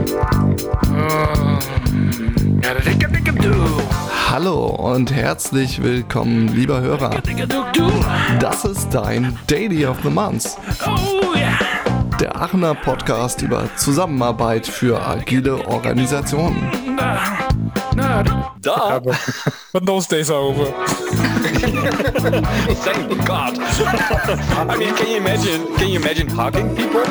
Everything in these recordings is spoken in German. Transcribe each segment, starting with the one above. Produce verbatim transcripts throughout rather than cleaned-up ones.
Hallo und herzlich willkommen, lieber Hörer. Das ist dein Daily of the Month. Der Aachener Podcast über Zusammenarbeit für agile Organisationen. Da. But those days are over. Thank God. I mean, can you imagine? Can you imagine hugging people?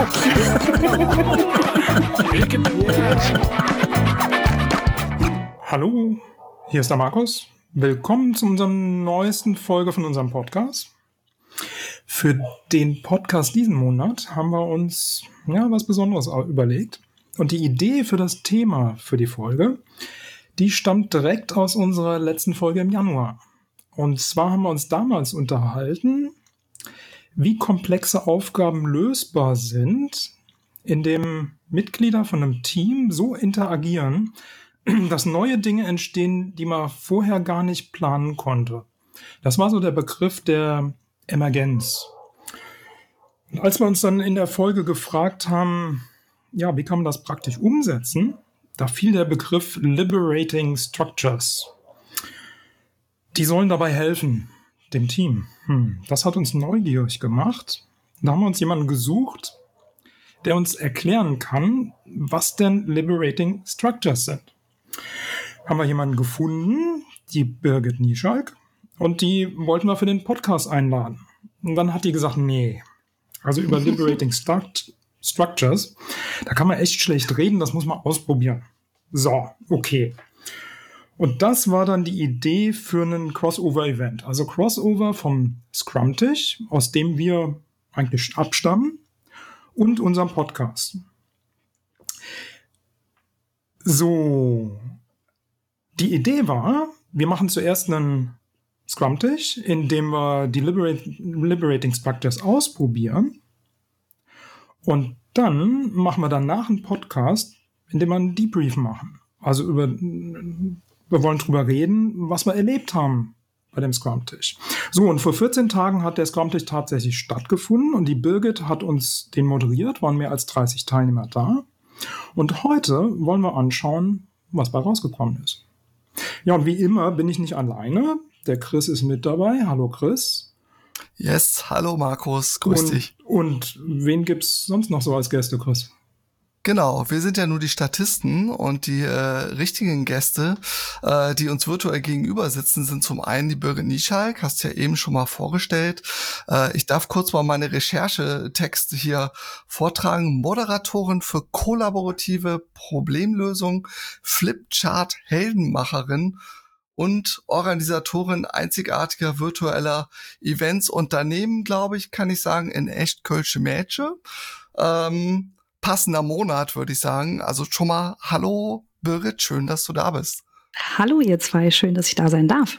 Hallo, hier ist der Markus. Willkommen zu unserer neuesten Folge von unserem Podcast. Für den Podcast diesen Monat haben wir uns ja was Besonderes überlegt. Und die Idee für das Thema für die Folge, die stammt direkt aus unserer letzten Folge im Januar. Und zwar haben wir uns damals unterhalten, wie komplexe Aufgaben lösbar sind, indem Mitglieder von einem Team so interagieren, dass neue Dinge entstehen, die man vorher gar nicht planen konnte. Das war so der Begriff der Emergenz. Und als wir uns dann in der Folge gefragt haben, ja, wie kann man das praktisch umsetzen, da fiel der Begriff Liberating Structures. Die sollen dabei helfen, dem Team. Hm, das hat uns neugierig gemacht. Da haben wir uns jemanden gesucht, der uns erklären kann, was denn Liberating Structures sind. Haben wir jemanden gefunden, die Birgit Nieschalk, und die wollten wir für den Podcast einladen. Und dann hat die gesagt, nee, also über Liberating Struct- Structures, da kann man echt schlecht reden, das muss man ausprobieren. So, okay. Und das war dann die Idee für einen Crossover-Event. Also Crossover vom Scrum-Tisch, aus dem wir eigentlich abstammen, und unserem Podcast. So, die Idee war, wir machen zuerst einen Scrum-Tisch, in dem wir die Liberate, Liberating Structures ausprobieren. Und dann machen wir danach einen Podcast, in dem wir einen Debrief machen. Also über, wir wollen drüber reden, was wir erlebt haben bei dem Scrum-Tisch. So, und vor vierzehn Tagen hat der Scrum-Tisch tatsächlich stattgefunden und die Birgit hat uns den moderiert, waren mehr als dreißig Teilnehmer da. Und heute wollen wir anschauen, was bei rausgekommen ist. Ja, und wie immer bin ich nicht alleine. Der Chris ist mit dabei. Hallo Chris. Yes, hallo Markus, grüß und, dich. Und wen gibt's sonst noch so als Gäste, Chris? Genau, wir sind ja nur die Statisten und die äh, richtigen Gäste, äh, die uns virtuell gegenüber sitzen, sind zum einen die Birgit Nieschalk, hast du ja eben schon mal vorgestellt. Äh, ich darf kurz mal meine Recherchetexte hier vortragen. Moderatorin für kollaborative Problemlösung, Flipchart-Heldenmacherin und Organisatorin einzigartiger virtueller Events. Unternehmen, glaube ich, kann ich sagen, in echt Kölsche Mädche. Ähm, passender Monat, würde ich sagen. Also schon mal, hallo Birgit, schön, dass du da bist. Hallo ihr zwei, schön, dass ich da sein darf.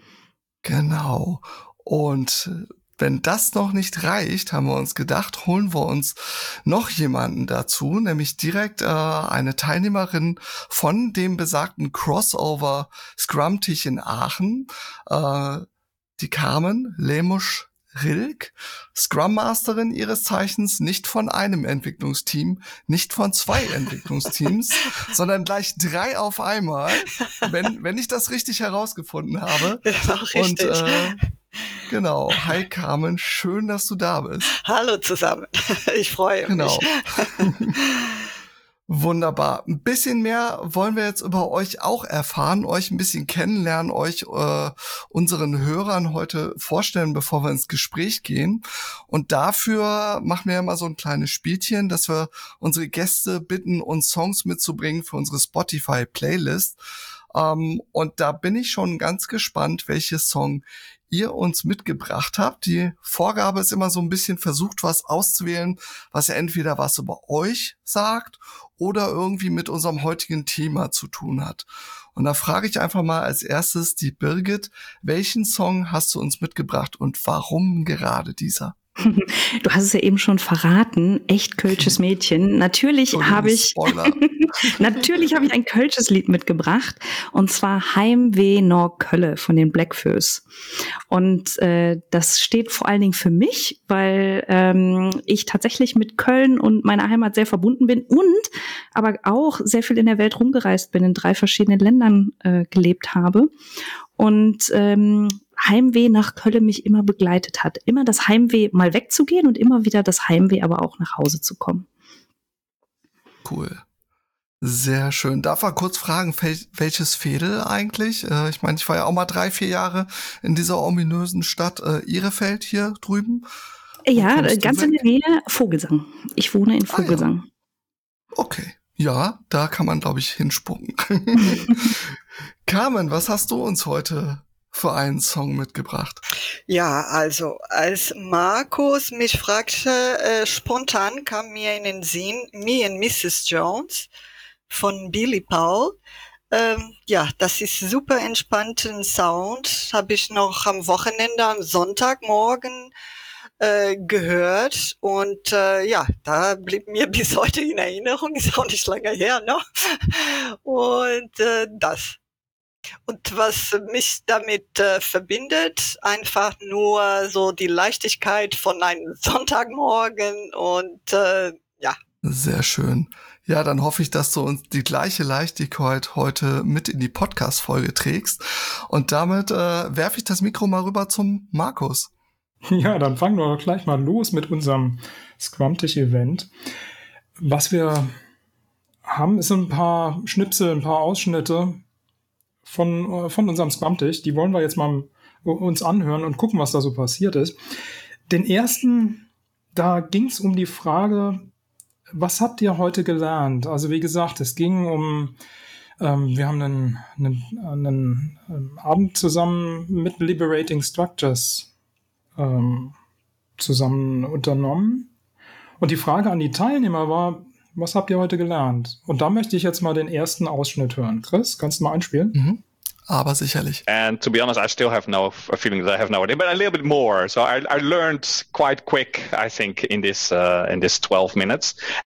Genau. Und wenn das noch nicht reicht, haben wir uns gedacht, holen wir uns noch jemanden dazu, nämlich direkt äh, eine Teilnehmerin von dem besagten Crossover Scrum-Tisch in Aachen, äh, die Carmen Lemusch Rilk, Scrum Masterin ihres Zeichens, nicht von einem Entwicklungsteam, nicht von zwei Entwicklungsteams, sondern gleich drei auf einmal, wenn wenn ich das richtig herausgefunden habe. Das war richtig. Und äh, genau, hi Carmen, schön, dass du da bist. Hallo zusammen, ich freue Genau. mich. Wunderbar. Ein bisschen mehr wollen wir jetzt über euch auch erfahren, euch ein bisschen kennenlernen, euch äh, unseren Hörern heute vorstellen, bevor wir ins Gespräch gehen. Und dafür machen wir ja mal so ein kleines Spielchen, dass wir unsere Gäste bitten, uns Songs mitzubringen für unsere Spotify-Playlist. Ähm, und da bin ich schon ganz gespannt, welches Song ihr uns mitgebracht habt. Die Vorgabe ist immer so ein bisschen versucht, was auszuwählen, was ja entweder was über euch sagt oder irgendwie mit unserem heutigen Thema zu tun hat. Und da frage ich einfach mal als erstes die Birgit, welchen Song hast du uns mitgebracht und warum gerade dieser? Du hast es ja eben schon verraten, echt kölsches Mädchen. Natürlich habe ich, natürlich habe ich ein kölsches Lied mitgebracht, und zwar Heimweh nach Kölle von den Blackfoes. Und äh, das steht vor allen Dingen für mich, weil ähm, ich tatsächlich mit Köln und meiner Heimat sehr verbunden bin und aber auch sehr viel in der Welt rumgereist bin, in drei verschiedenen Ländern äh, gelebt habe. Und ähm, Heimweh nach Köln mich immer begleitet hat. Immer das Heimweh mal wegzugehen und immer wieder das Heimweh aber auch nach Hause zu kommen. Cool. Sehr schön. Darf man kurz fragen, welches Veedel eigentlich? Äh, ich meine, ich war ja auch mal drei, vier Jahre in dieser ominösen Stadt äh, Ihrefeld hier drüben. Ja, ganz in der Nähe Vogelsang. Ich wohne in Vogelsang. Ah, ja. Okay. Ja, da kann man, glaube ich, hinspucken. Carmen, was hast du uns heute für einen Song mitgebracht? Ja, also als Markus mich fragte, äh, spontan kam mir in den Sinn Me and Missus Jones von Billy Paul. Ähm, ja, das ist super entspannten Sound. Habe ich noch am Wochenende, am Sonntagmorgen äh, gehört. Und äh, ja, da blieb mir bis heute in Erinnerung. Ist auch nicht lange her, ne? Und äh, das. Und was mich damit äh, verbindet, einfach nur so die Leichtigkeit von einem Sonntagmorgen und äh, ja. Sehr schön. Ja, dann hoffe ich, dass du uns die gleiche Leichtigkeit heute mit in die Podcast-Folge trägst. Und damit äh, werfe ich das Mikro mal rüber zum Markus. Ja, dann fangen wir gleich mal los mit unserem Scrum-Tisch-Event. Was wir haben, ist ein paar Schnipsel, ein paar Ausschnitte von, von unserem Scrum-Tisch. Die wollen wir jetzt mal uns anhören und gucken, was da so passiert ist. Den ersten, da ging es um die Frage, was habt ihr heute gelernt? Also wie gesagt, es ging um, ähm, wir haben einen, einen, einen, einen Abend zusammen mit Liberating Structures ähm, zusammen unternommen. Und die Frage an die Teilnehmer war, was habt ihr heute gelernt? Und da möchte ich jetzt mal den ersten Ausschnitt hören. Chris, kannst du mal einspielen? Mhm. Aber sicherlich. And to be honest, I still have no a feeling that I have no idea, but a little bit more. So I, I learned quite quick, I think, in this uh, in this twelve minutes.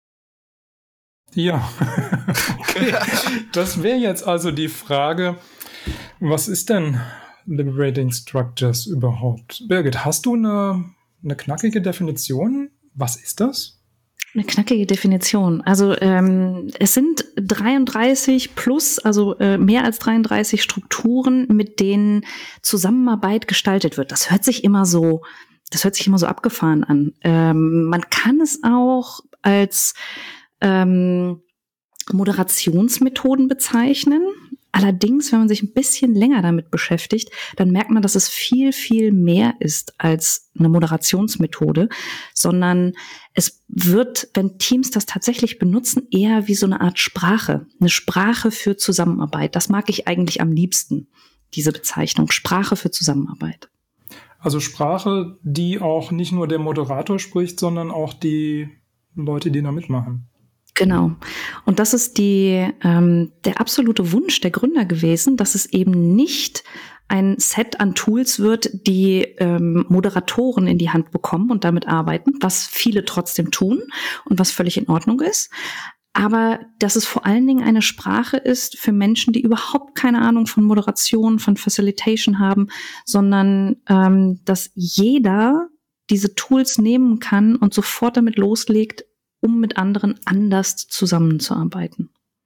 Ja, okay. Das wäre jetzt also die Frage, was ist denn Liberating Structures überhaupt? Birgit, hast du eine, eine knackige Definition? Was ist das? Eine knackige Definition. Also ähm, es sind dreiunddreißig plus, also äh, mehr als dreiunddreißig Strukturen, mit denen Zusammenarbeit gestaltet wird. Das hört sich immer so, das hört sich immer so abgefahren an. Ähm, man kann es auch als ähm, Moderationsmethoden bezeichnen. Allerdings, wenn man sich ein bisschen länger damit beschäftigt, dann merkt man, dass es viel, viel mehr ist als eine Moderationsmethode, sondern es wird, wenn Teams das tatsächlich benutzen, eher wie so eine Art Sprache, eine Sprache für Zusammenarbeit. Das mag ich eigentlich am liebsten, diese Bezeichnung, Sprache für Zusammenarbeit. Also Sprache, die auch nicht nur der Moderator spricht, sondern auch die Leute, die da mitmachen. Genau. Und das ist die, ähm, der absolute Wunsch der Gründer gewesen, dass es eben nicht ein Set an Tools wird, die ähm, Moderatoren in die Hand bekommen und damit arbeiten, was viele trotzdem tun und was völlig in Ordnung ist. Aber dass es vor allen Dingen eine Sprache ist für Menschen, die überhaupt keine Ahnung von Moderation, von Facilitation haben, sondern ähm, dass jeder diese Tools nehmen kann und sofort damit loslegt, um mit anderen anders zusammenzuarbeiten.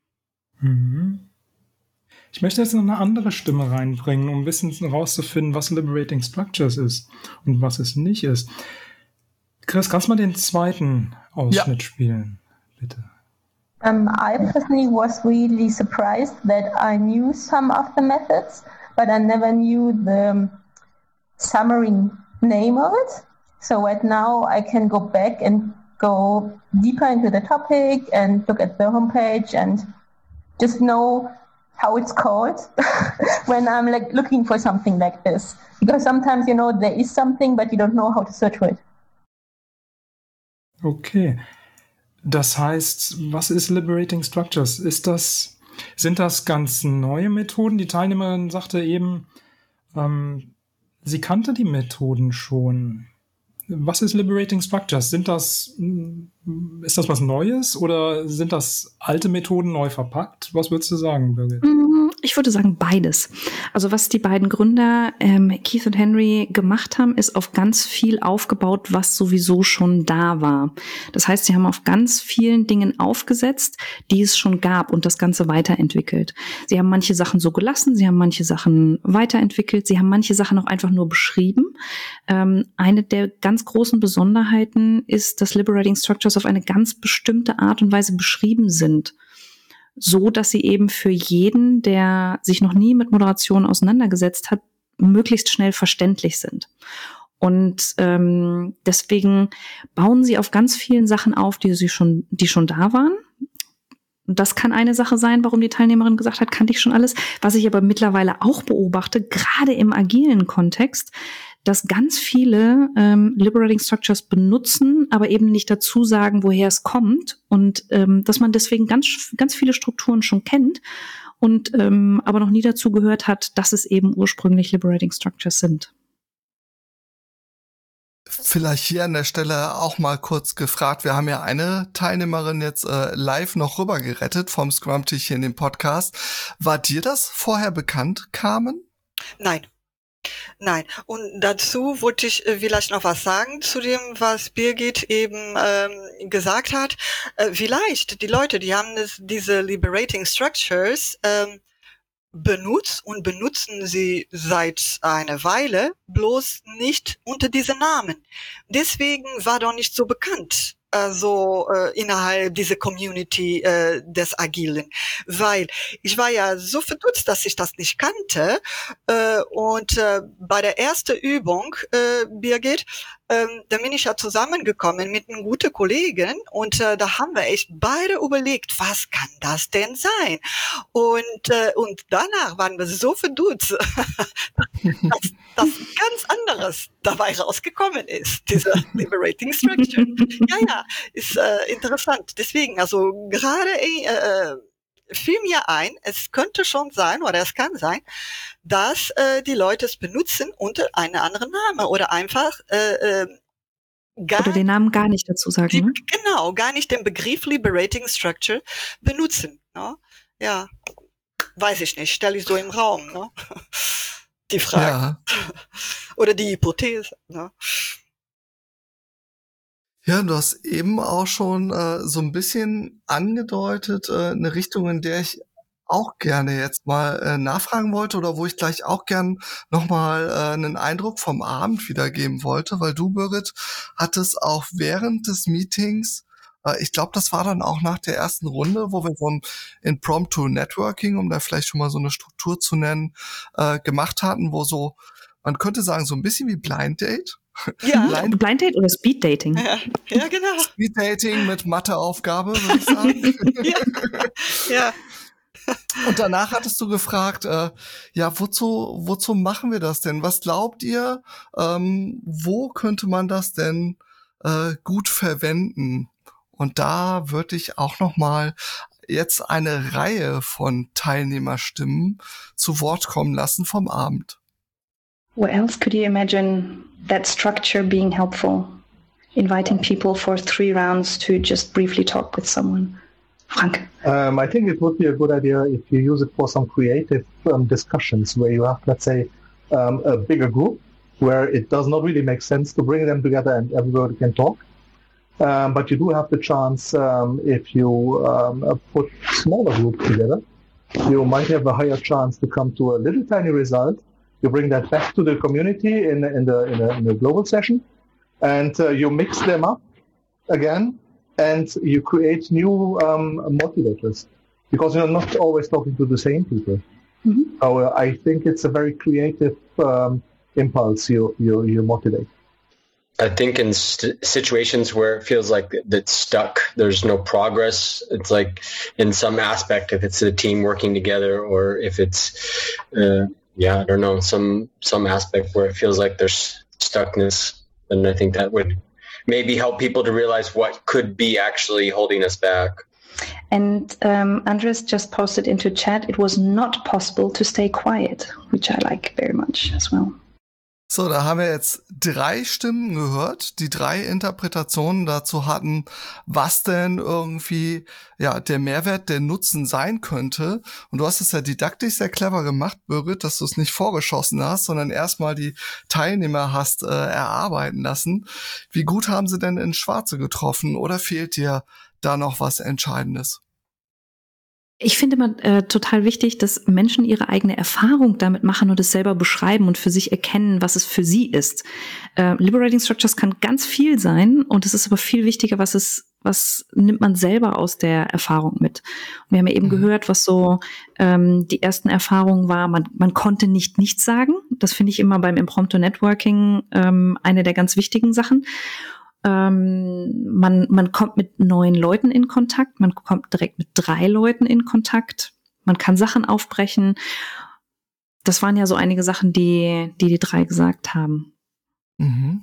Mhm. Ich möchte jetzt noch eine andere Stimme reinbringen, um ein bisschen rauszufinden, was Liberating Structures ist und was es nicht ist. Chris, kannst du mal den zweiten Ausschnitt ja. spielen, bitte? Um, I personally was really surprised that I knew some of the methods, but I never knew the summary name of it. So right now I can go back and go deeper into the topic and look at the homepage and just know how it's called when I'm like looking for something like this. Because sometimes, you know, there is something, but you don't know how to search for it. Okay. Das heißt, was ist Liberating Structures? Ist das, sind das ganz neue Methoden? Die Teilnehmerin sagte eben, ähm, sie kannte die Methoden schon. was ist Liberating Structures? Sind das, ist das was Neues oder sind das alte Methoden neu verpackt? Was würdest du sagen, Birgit? Ich würde sagen beides. Also was die beiden Gründer ähm, Keith und Henry gemacht haben, ist auf ganz viel aufgebaut, was sowieso schon da war. Das heißt, sie haben auf ganz vielen Dingen aufgesetzt, die es schon gab und das Ganze weiterentwickelt. Sie haben manche Sachen so gelassen, sie haben manche Sachen weiterentwickelt, sie haben manche Sachen auch einfach nur beschrieben. Ähm, eine der ganz großen Besonderheiten ist, dass Liberating Structures auf eine ganz bestimmte Art und Weise beschrieben sind. So, dass sie eben für jeden, der sich noch nie mit Moderation auseinandergesetzt hat, möglichst schnell verständlich sind. Und ähm, deswegen bauen sie auf ganz vielen Sachen auf, die sie schon, die schon da waren. Das kann eine Sache sein, warum die Teilnehmerin gesagt hat, kannte ich schon alles. Was ich aber mittlerweile auch beobachte, gerade im agilen Kontext, dass ganz viele ähm, Liberating Structures benutzen, aber eben nicht dazu sagen, woher es kommt und ähm, dass man deswegen ganz ganz viele Strukturen schon kennt und ähm, aber noch nie dazu gehört hat, dass es eben ursprünglich Liberating Structures sind. Vielleicht hier an der Stelle auch mal kurz gefragt. Wir haben ja eine Teilnehmerin jetzt äh, live noch rüber gerettet vom Scrum-Tisch hier in dem Podcast. War dir das vorher bekannt, Carmen? Nein. Nein. Und dazu wollte ich äh, vielleicht noch was sagen zu dem, was Birgit eben ähm, gesagt hat. Äh, vielleicht die Leute, die haben das, diese Liberating Structures ähm, benutzt und benutzen sie seit einer Weile, bloß nicht unter diesem Namen. Deswegen war doch nicht so bekannt. Also äh, innerhalb dieser Community äh, des Agilen, weil ich war ja so verdutzt, dass ich das nicht kannte äh, und äh, bei der ersten Übung, äh, Birgit, ähm, da bin ich ja zusammengekommen mit einem guten Kollegen und äh, da haben wir echt beide überlegt, was kann das denn sein? Und äh, und danach waren wir so verdutzt, dass das ganz anderes dabei rausgekommen ist, dieser Liberating Structure. Ja, ja, ist äh, interessant. Deswegen, also gerade äh, fiel mir ein, es könnte schon sein oder es kann sein, dass äh, die Leute es benutzen unter einem anderen Namen oder einfach äh, äh, gar oder den Namen gar nicht dazu sagen. Die, ne? Genau, gar nicht den Begriff Liberating Structure benutzen. Ne? Ja, weiß ich nicht, stelle ich so im Raum. Ne? Die Frage. Ja. Oder die Hypothese. Ne? Ja, du hast eben auch schon äh, so ein bisschen angedeutet, äh, eine Richtung, in der ich auch gerne jetzt mal äh, nachfragen wollte oder wo ich gleich auch gern nochmal äh, einen Eindruck vom Abend wiedergeben wollte, weil du, Birgit, hattest auch während des Meetings, äh, ich glaube, das war dann auch nach der ersten Runde, wo wir so ein Impromptu Networking, um da vielleicht schon mal so eine Struktur zu nennen, äh, gemacht hatten, wo so, man könnte sagen, so ein bisschen wie Blind Date. Ja. Blind, Blind Date oder Speed Dating? Ja, ja, genau. Speed Dating mit Matheaufgabe, würde ich sagen. Ja. Ja. Und danach hattest du gefragt, äh, ja, wozu, wozu machen wir das denn? Was glaubt ihr? Ähm, wo könnte man das denn äh, gut verwenden? Und da würde ich auch noch mal jetzt eine Reihe von Teilnehmerstimmen zu Wort kommen lassen vom Abend. What else could you imagine that structure being helpful? Inviting people for three rounds to just briefly talk with someone. Frank. Um, I think it would be a good idea if you use it for some creative um, discussions where you have, let's say, um, a bigger group where it does not really make sense to bring them together and everybody can talk. Um, but you do have the chance, um, if you um, put smaller groups together, you might have a higher chance to come to a little tiny result. You bring that back to the community in, in, the, in, a, in a global session, and uh, you mix them up again, and you create new um, motivators, because you're not always talking to the same people. Mm-hmm. So uh, I think it's a very creative um, impulse you, you, you motivate. I think in st- situations where it feels like it's stuck, there's no progress. It's like in some aspect, if it's a team working together, or if it's, uh, yeah, I don't know, some some aspect where it feels like there's stuckness, and I think that would maybe help people to realize what could be actually holding us back. And um, Andres just posted into chat, it was not possible to stay quiet, which I like very much as well. So, da haben wir jetzt drei Stimmen gehört, die drei Interpretationen dazu hatten, was denn irgendwie ja der Mehrwert, der Nutzen sein könnte. Und du hast es ja didaktisch sehr clever gemacht, Birgit, dass du es nicht vorgeschossen hast, sondern erstmal die Teilnehmer hast äh, erarbeiten lassen. Wie gut haben sie denn ins Schwarze getroffen oder fehlt dir da noch was Entscheidendes? Ich finde immer äh, total wichtig, dass Menschen ihre eigene Erfahrung damit machen und es selber beschreiben und für sich erkennen, was es für sie ist. Äh, Liberating Structures kann ganz viel sein und es ist aber viel wichtiger, was es, was nimmt man selber aus der Erfahrung mit. Und wir haben ja eben mhm. gehört, was so ähm, die ersten Erfahrungen war. Man, man konnte nicht nichts sagen. Das finde ich immer beim Impromptu Networking ähm, eine der ganz wichtigen Sachen. Ähm, man, man kommt mit neuen Leuten in Kontakt, man kommt direkt mit drei Leuten in Kontakt, man kann Sachen aufbrechen. Das waren ja so einige Sachen, die die, die drei gesagt haben. Mhm.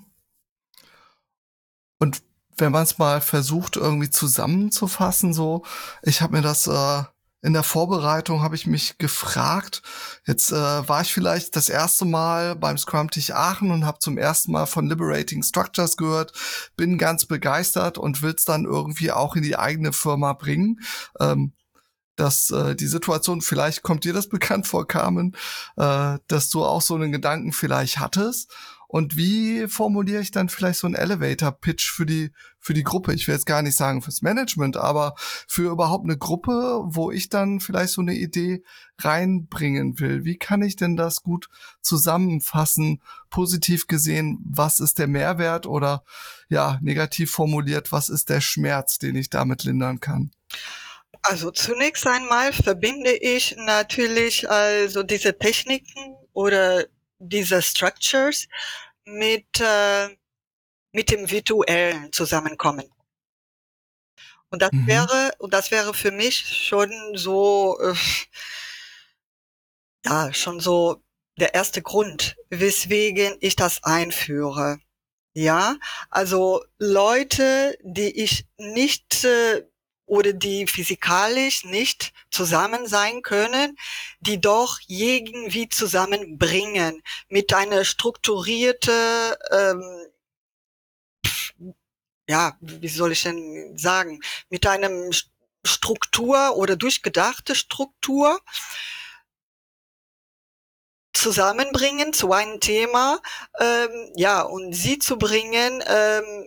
Und wenn man es mal versucht, irgendwie zusammenzufassen, so, ich habe mir das äh, in der Vorbereitung habe ich mich gefragt, jetzt äh, war ich vielleicht das erste Mal beim Scrum-Tisch Aachen und habe zum ersten Mal von Liberating Structures gehört, bin ganz begeistert und will es dann irgendwie auch in die eigene Firma bringen. Ähm, dass äh, die Situation, vielleicht kommt dir das bekannt vor, Carmen, äh, dass du auch so einen Gedanken vielleicht hattest. Und wie formuliere ich dann vielleicht so einen Elevator-Pitch für die für die Gruppe? Ich will jetzt gar nicht sagen fürs Management, aber für überhaupt eine Gruppe, wo ich dann vielleicht so eine Idee reinbringen will. Wie kann ich denn das gut zusammenfassen, positiv gesehen, was ist der Mehrwert oder ja, negativ formuliert, was ist der Schmerz, den ich damit lindern kann? Also zunächst einmal verbinde ich natürlich also diese Techniken oder diese Structures mit äh, mit dem virtuellen Zusammenkommen. Und das mhm. wäre und das wäre für mich schon so äh, ja schon so der erste Grund, weswegen ich das einführe. Ja, also Leute, die ich nicht äh, oder die physikalisch nicht zusammen sein können, die doch irgendwie zusammenbringen mit einer strukturierte, ähm, ja, wie soll ich denn sagen, mit einem Struktur oder durchgedachte Struktur zusammenbringen zu einem Thema, ähm, ja, und sie zu bringen ähm,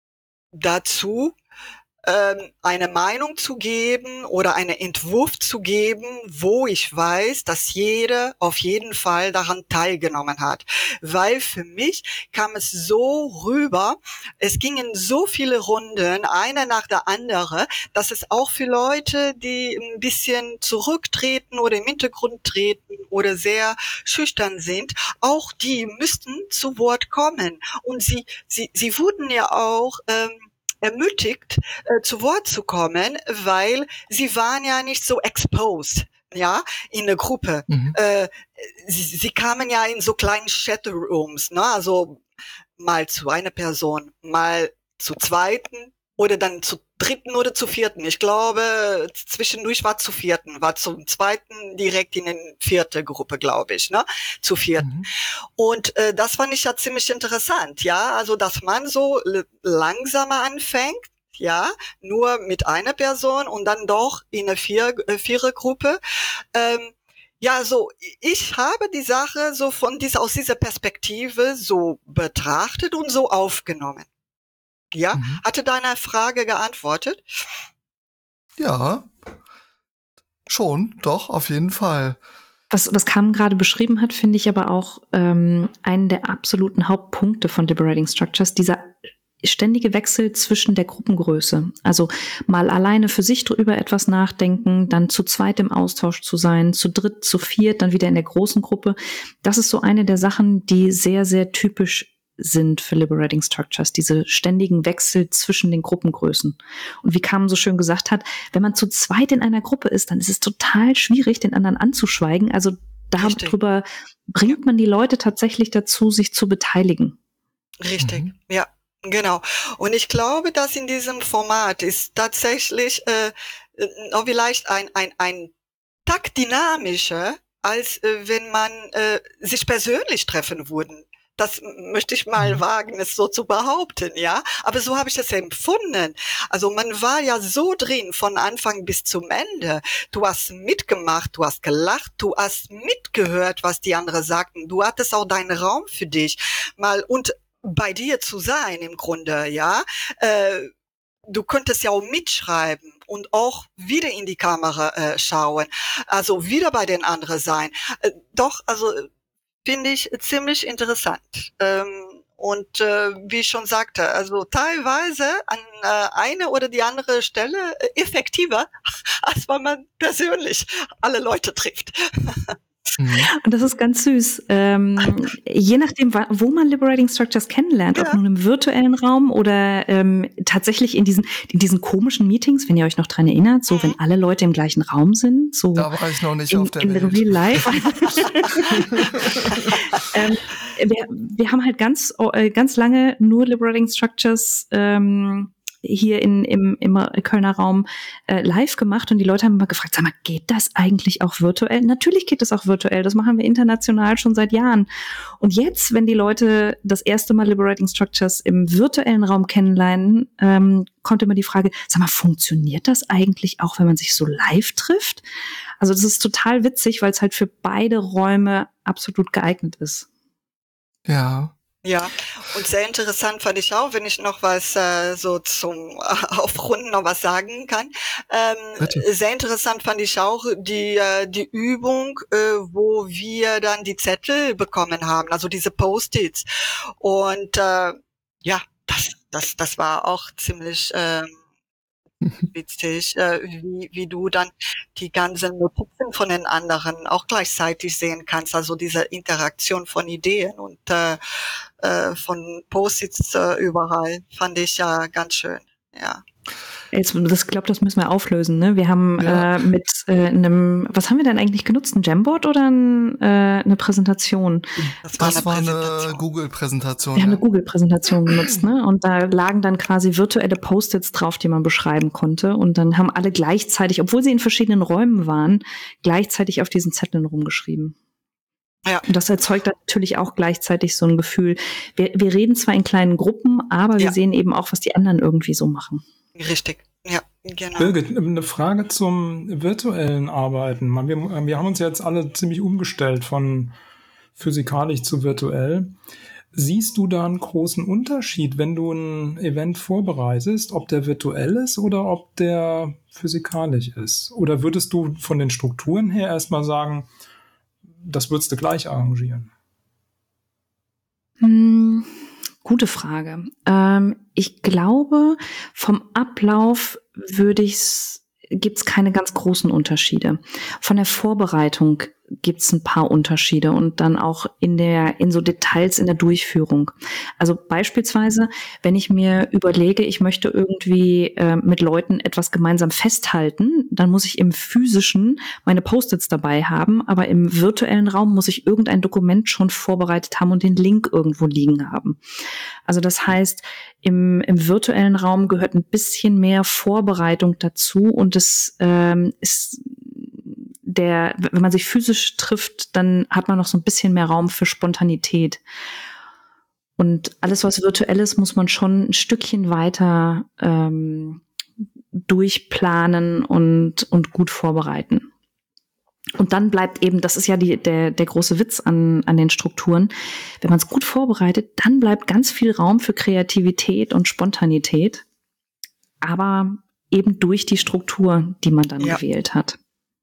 dazu, ähm, eine Meinung zu geben oder einen Entwurf zu geben, wo ich weiß, dass jeder auf jeden Fall daran teilgenommen hat. Weil für mich kam es so rüber, es gingen so viele Runden, eine nach der andere, dass es auch für Leute, die ein bisschen zurücktreten oder im Hintergrund treten oder sehr schüchtern sind, auch die müssten zu Wort kommen. Und sie, sie, sie wurden ja auch ähm, ermutigt, äh, zu Wort zu kommen, weil sie waren ja nicht so exposed, ja, in der Gruppe. Mhm. Äh, sie, sie kamen ja in so kleinen Chat-Rooms, ne, also mal zu einer Person, mal zu zweiten oder dann zu dritten oder zu vierten. Ich glaube, zwischendurch war zu vierten, war zum zweiten direkt in eine vierte Gruppe, glaube ich, ne, zu vierten. Mhm. Und äh, das fand ich ja ziemlich interessant, ja, also dass man so l- langsamer anfängt, ja, nur mit einer Person und dann doch in eine vier, äh, Vierergruppe. Ähm, ja, so, ich habe die Sache so von dieser, aus dieser Perspektive so betrachtet und so aufgenommen. Ja, mhm. Hatte deine Frage geantwortet? Ja, schon, doch, auf jeden Fall. Was, was Carmen gerade beschrieben hat, finde ich aber auch ähm, einen der absoluten Hauptpunkte von Liberating Structures, dieser ständige Wechsel zwischen der Gruppengröße. Also mal alleine für sich über etwas nachdenken, dann zu zweit im Austausch zu sein, zu dritt, zu viert, dann wieder in der großen Gruppe. Das ist so eine der Sachen, die sehr, sehr typisch sind für Liberating Structures, diese ständigen Wechsel zwischen den Gruppengrößen. Und wie Carmen so schön gesagt hat, wenn man zu zweit in einer Gruppe ist, dann ist es total schwierig, den anderen anzuschweigen. Also darüber bringt man die Leute tatsächlich dazu, sich zu beteiligen. Richtig, mhm. ja, genau. Und ich glaube, dass in diesem Format ist tatsächlich äh, noch vielleicht ein, ein, ein Takt dynamischer, als äh, wenn man äh, sich persönlich treffen würde. das möchte ich mal wagen, es so zu behaupten, ja. Aber so habe ich das empfunden. Also man war ja so drin von Anfang bis zum Ende. Du hast mitgemacht, du hast gelacht, du hast mitgehört, was die anderen sagten. Du hattest auch deinen Raum für dich, mal und bei dir zu sein im Grunde, ja. Äh, du könntest ja auch mitschreiben und auch wieder in die Kamera äh, schauen, also wieder bei den anderen sein. Äh, doch, also finde ich ziemlich interessant. Ähm, und äh, wie ich schon sagte, also teilweise an äh, eine oder die andere Stelle äh, effektiver, als wenn man persönlich alle Leute trifft. Und das ist ganz süß. Ähm, je nachdem, wo man Liberating Structures kennenlernt, ja. ob nun im virtuellen Raum oder ähm, tatsächlich in diesen in diesen komischen Meetings, wenn ihr euch noch dran erinnert, so mhm. wenn alle Leute im gleichen Raum sind, so da war ich noch nicht in, auf der in Welt. Real Life. ähm, wir, wir haben halt ganz ganz lange nur Liberating Structures ähm, hier in, im, im Kölner Raum äh, live gemacht und die Leute haben immer gefragt, sag mal, geht das eigentlich auch virtuell? Natürlich geht das auch virtuell, das machen wir international schon seit Jahren. Und jetzt, wenn die Leute das erste Mal Liberating Structures im virtuellen Raum kennenlernen, ähm, kommt immer die Frage, sag mal, funktioniert das eigentlich auch, wenn man sich so live trifft? Also das ist total witzig, weil es halt für beide Räume absolut geeignet ist. Ja. Ja, und sehr interessant fand ich auch, wenn ich noch was äh, so zum äh, Aufrunden noch was sagen kann. Ähm, sehr interessant fand ich auch die äh, die Übung, äh, wo wir dann die Zettel bekommen haben, also diese Post-its. Und äh, ja, das das das war auch ziemlich äh, witzig, äh, wie, wie du dann die ganzen Notizen von den anderen auch gleichzeitig sehen kannst, also diese Interaktion von Ideen und äh, äh, von Post-its äh, überall, fand ich ja ganz schön, ja. Jetzt, das glaube, das müssen wir auflösen. Ne? Wir haben ja. äh, mit äh, einem, was haben wir denn eigentlich genutzt? Ein Jamboard oder ein, äh, eine Präsentation? Das war, das eine, war eine Google-Präsentation. Wir ja. haben eine ja. Google-Präsentation genutzt, ne? Und da lagen dann quasi virtuelle Post-its drauf, die man beschreiben konnte. Und dann haben alle gleichzeitig, obwohl sie in verschiedenen Räumen waren, gleichzeitig auf diesen Zetteln rumgeschrieben. Ja. Und das erzeugt natürlich auch gleichzeitig so ein Gefühl. Wir, wir reden zwar in kleinen Gruppen, aber wir ja. sehen eben auch, was die anderen irgendwie so machen. Richtig, ja, genau. Birgit, eine Frage zum virtuellen Arbeiten. Wir, wir haben uns jetzt alle ziemlich umgestellt von physikalisch zu virtuell. Siehst du da einen großen Unterschied, wenn du ein Event vorbereitest, ob der virtuell ist oder ob der physikalisch ist? Oder würdest du von den Strukturen her erstmal sagen, das würdest du gleich arrangieren? Hm. Gute Frage. Ähm, ich glaube, vom Ablauf würde ich's, gibt's keine ganz großen Unterschiede. Von der Vorbereitung gibt's ein paar Unterschiede und dann auch in der, in so Details in der Durchführung. Also beispielsweise, wenn ich mir überlege, ich möchte irgendwie äh, mit Leuten etwas gemeinsam festhalten, dann muss ich im Physischen meine Post-its dabei haben, aber im virtuellen Raum muss ich irgendein Dokument schon vorbereitet haben und den Link irgendwo liegen haben. Also das heißt, im, im virtuellen Raum gehört ein bisschen mehr Vorbereitung dazu und es ähm, ist der, wenn man sich physisch trifft, dann hat man noch so ein bisschen mehr Raum für Spontanität. Und alles, was virtuell ist, muss man schon ein Stückchen weiter ähm, durchplanen und, und gut vorbereiten. Und dann bleibt eben, das ist ja die, der, der große Witz an, an den Strukturen, wenn man es gut vorbereitet, dann bleibt ganz viel Raum für Kreativität und Spontanität, aber eben durch die Struktur, die man dann ja. gewählt hat.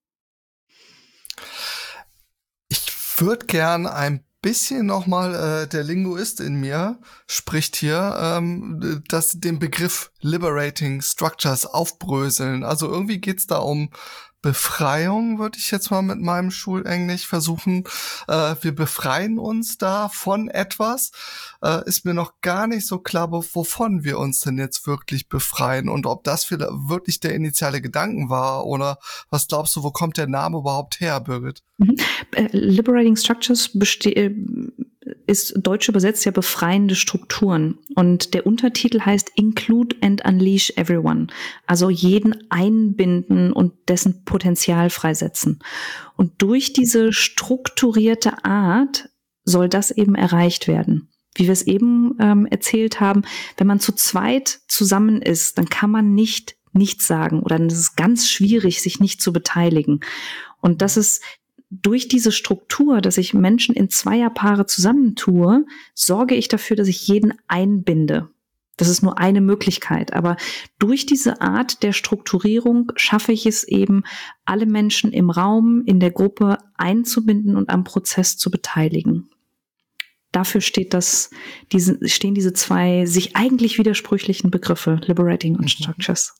Ich würde gern ein bisschen nochmal, äh, der Linguist in mir spricht hier, ähm, dass den Begriff Liberating Structures aufbröseln. Also irgendwie geht's da um Befreiung, würde ich jetzt mal mit meinem Schulenglisch versuchen. Äh, wir befreien uns da von etwas. Äh, ist mir noch gar nicht so klar, wovon wir uns denn jetzt wirklich befreien und ob das vielleicht wirklich der initiale Gedanken war oder was glaubst du, wo kommt der Name überhaupt her, Birgit? Mhm. Äh, Liberating Structures besteht ist deutsch übersetzt ja befreiende Strukturen. Und der Untertitel heißt Include and Unleash Everyone. Also jeden einbinden und dessen Potenzial freisetzen. Und durch diese strukturierte Art soll das eben erreicht werden. Wie wir es eben ähm, erzählt haben, wenn man zu zweit zusammen ist, dann kann man nicht nichts sagen oder dann ist es ganz schwierig, sich nicht zu beteiligen. Und das ist durch diese Struktur, dass ich Menschen in Zweierpaare zusammentue, sorge ich dafür, dass ich jeden einbinde. Das ist nur eine Möglichkeit. Aber durch diese Art der Strukturierung schaffe ich es eben, alle Menschen im Raum, in der Gruppe einzubinden und am Prozess zu beteiligen. Dafür steht das, diese, stehen diese zwei sich eigentlich widersprüchlichen Begriffe, Liberating und Structures.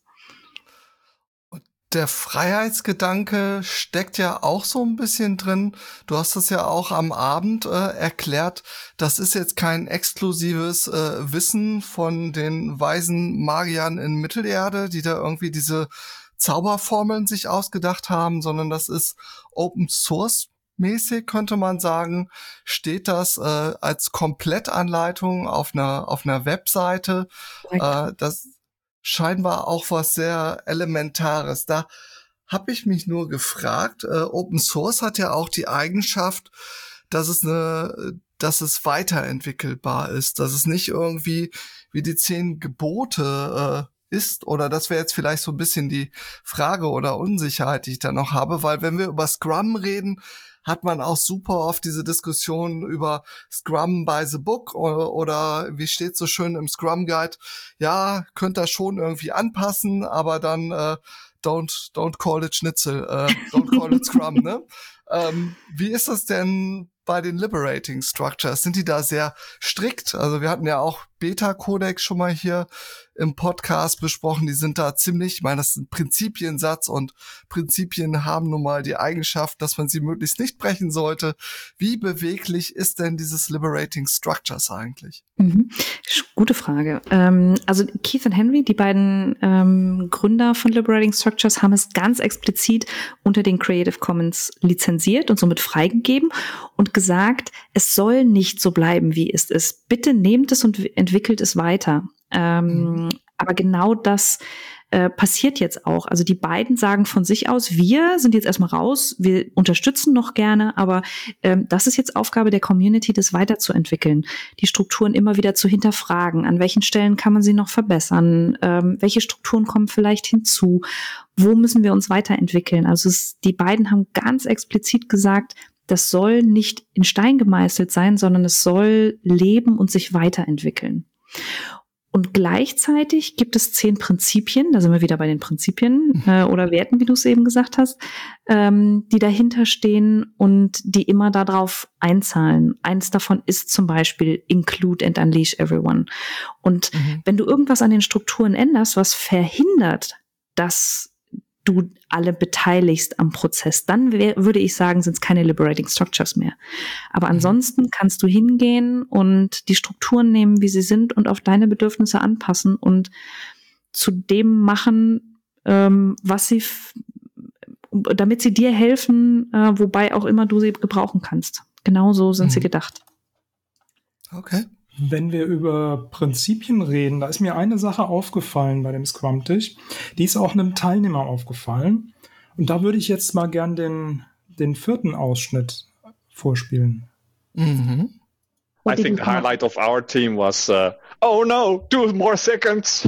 Der Freiheitsgedanke steckt ja auch so ein bisschen drin. Du hast es ja auch am Abend äh, erklärt. Das ist jetzt kein exklusives äh, Wissen von den weisen Magiern in Mittelerde, die da irgendwie diese Zauberformeln sich ausgedacht haben, sondern das ist Open Source mäßig, könnte man sagen, steht das äh, als Komplettanleitung auf einer auf einer Webseite. Äh, das scheinbar auch was sehr Elementares. Da habe ich mich nur gefragt, äh, Open Source hat ja auch die Eigenschaft, dass es eine, dass es weiterentwickelbar ist, dass es nicht irgendwie wie die zehn Gebote äh, ist, oder das wäre jetzt vielleicht so ein bisschen die Frage oder Unsicherheit, die ich da noch habe, weil wenn wir über Scrum reden, hat man auch super oft diese Diskussion über Scrum by the Book oder, oder wie steht so schön im Scrum Guide, ja, könnt ihr schon irgendwie anpassen, aber dann äh, don't don't call it Schnitzel, äh, don't call it Scrum, ne? Ähm, wie ist das denn bei den Liberating Structures? Sind die da sehr strikt? Also wir hatten ja auch Beta-Codex schon mal hier im Podcast besprochen. Die sind da ziemlich, ich meine, das ist ein Prinzipiensatz und Prinzipien haben nun mal die Eigenschaft, dass man sie möglichst nicht brechen sollte. Wie beweglich ist denn dieses Liberating Structures eigentlich? Mhm. Gute Frage. Ähm, also Keith und Henry, die beiden ähm, Gründer von Liberating Structures, haben es ganz explizit unter den Creative Commons lizenziert und somit freigegeben und gesagt, es soll nicht so bleiben, wie es ist. Bitte nehmt es und entwickelt es weiter. Ähm, mhm. Aber genau das äh, passiert jetzt auch. Also die beiden sagen von sich aus, wir sind jetzt erstmal raus, wir unterstützen noch gerne, aber ähm, das ist jetzt Aufgabe der Community, das weiterzuentwickeln, die Strukturen immer wieder zu hinterfragen, an welchen Stellen kann man sie noch verbessern, ähm, welche Strukturen kommen vielleicht hinzu, wo müssen wir uns weiterentwickeln. Also es, die beiden haben ganz explizit gesagt, das soll nicht in Stein gemeißelt sein, sondern es soll leben und sich weiterentwickeln. Und gleichzeitig gibt es zehn Prinzipien, da sind wir wieder bei den Prinzipien äh, oder Werten, wie du es eben gesagt hast, ähm, die dahinter stehen und die immer darauf einzahlen. Eins davon ist zum Beispiel Include and Unleash Everyone. Und mhm. wenn du irgendwas an den Strukturen änderst, was verhindert, dass du alle beteiligst am Prozess, dann wär, würde ich sagen, sind es keine Liberating Structures mehr. Aber ansonsten kannst du hingehen und die Strukturen nehmen, wie sie sind und auf deine Bedürfnisse anpassen und zu dem machen, ähm, was sie, f- damit sie dir helfen, äh, wobei auch immer du sie gebrauchen kannst. Genauso sind mhm. sie gedacht. Okay. Wenn wir über Prinzipien reden, da ist mir eine Sache aufgefallen bei dem Scrum-Tisch. Die ist auch einem Teilnehmer aufgefallen. Und da würde ich jetzt mal gern den, den vierten Ausschnitt vorspielen. Mhm. I think the highlight of our team was, uh, oh no, two more seconds.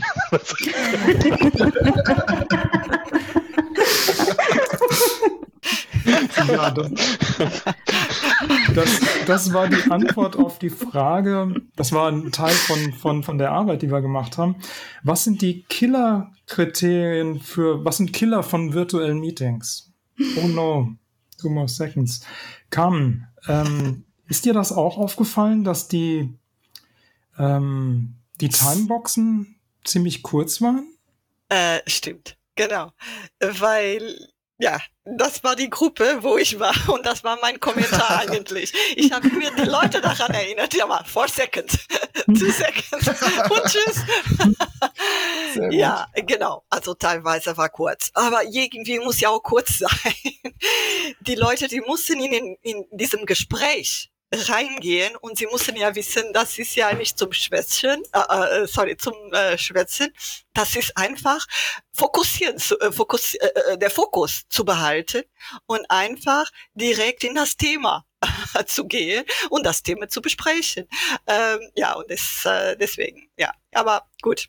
Ja, das, das, das war die Antwort auf die Frage, das war ein Teil von, von, von der Arbeit, die wir gemacht haben. Was sind die Killer-Kriterien für, was sind Killer von virtuellen Meetings? Oh no, two more seconds. Carmen, ähm, ist dir das auch aufgefallen, dass die, ähm, die Timeboxen ziemlich kurz waren? Äh, stimmt, genau. Weil, ja, das war die Gruppe, wo ich war und das war mein Kommentar eigentlich. Ich habe mir die Leute daran erinnert, ja mal, four seconds, two seconds und tschüss. Ja, genau, also teilweise war kurz, aber irgendwie muss ja auch kurz sein. Die Leute, die mussten in, in diesem Gespräch reingehen und sie mussten ja wissen, das ist ja nicht zum Schwätzen, äh, sorry, zum äh, Schwätzen, das ist einfach fokussieren, äh, fokus, äh, der Fokus zu behalten und einfach direkt in das Thema zu gehen und das Thema zu besprechen. Ähm, ja, und das, äh, deswegen, ja, aber gut.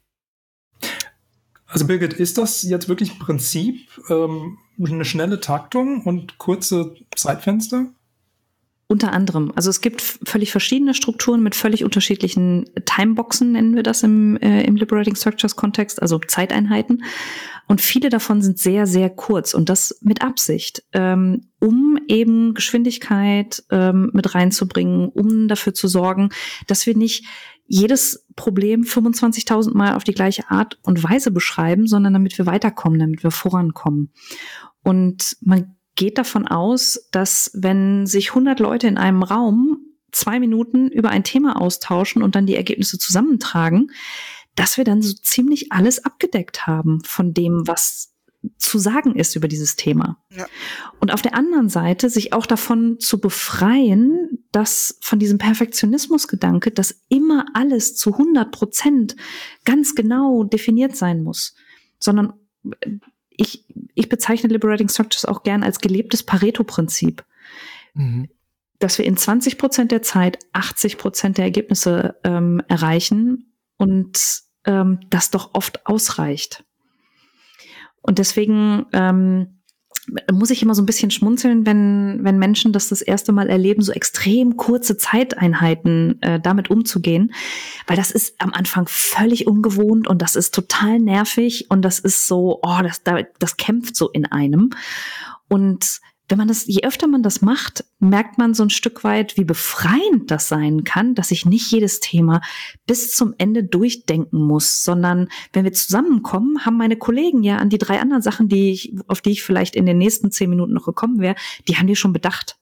Also Birgit, ist das jetzt wirklich im Prinzip ähm, eine schnelle Taktung und kurze Zeitfenster? Unter anderem. Also es gibt völlig verschiedene Strukturen mit völlig unterschiedlichen Timeboxen, nennen wir das im, äh, im Liberating Structures Kontext, also Zeiteinheiten. Und viele davon sind sehr, sehr kurz und das mit Absicht, ähm, um eben Geschwindigkeit ähm, mit reinzubringen, um dafür zu sorgen, dass wir nicht jedes Problem fünfundzwanzigtausend Mal auf die gleiche Art und Weise beschreiben, sondern damit wir weiterkommen, damit wir vorankommen. Und man geht davon aus, dass wenn sich hundert Leute in einem Raum zwei Minuten über ein Thema austauschen und dann die Ergebnisse zusammentragen, dass wir dann so ziemlich alles abgedeckt haben von dem, was zu sagen ist über dieses Thema. Ja. Und auf der anderen Seite sich auch davon zu befreien, dass von diesem Perfektionismusgedanke, dass immer alles zu hundert Prozent ganz genau definiert sein muss, sondern ich, ich bezeichne Liberating Structures auch gern als gelebtes Pareto-Prinzip. Mhm. Dass wir in zwanzig Prozent der Zeit achtzig Prozent der Ergebnisse ähm, erreichen und ähm, das doch oft ausreicht. Und deswegen ähm, muss ich immer so ein bisschen schmunzeln, wenn, wenn Menschen das das erste Mal erleben, so extrem kurze Zeiteinheiten äh, damit umzugehen, weil das ist am Anfang völlig ungewohnt und das ist total nervig und das ist so, oh, das, das kämpft so in einem. Und wenn man das, je öfter man das macht, merkt man so ein Stück weit, wie befreiend das sein kann, dass ich nicht jedes Thema bis zum Ende durchdenken muss, sondern wenn wir zusammenkommen, haben meine Kollegen ja an die drei anderen Sachen, die ich, auf die ich vielleicht in den nächsten zehn Minuten noch gekommen wäre, die haben die schon bedacht.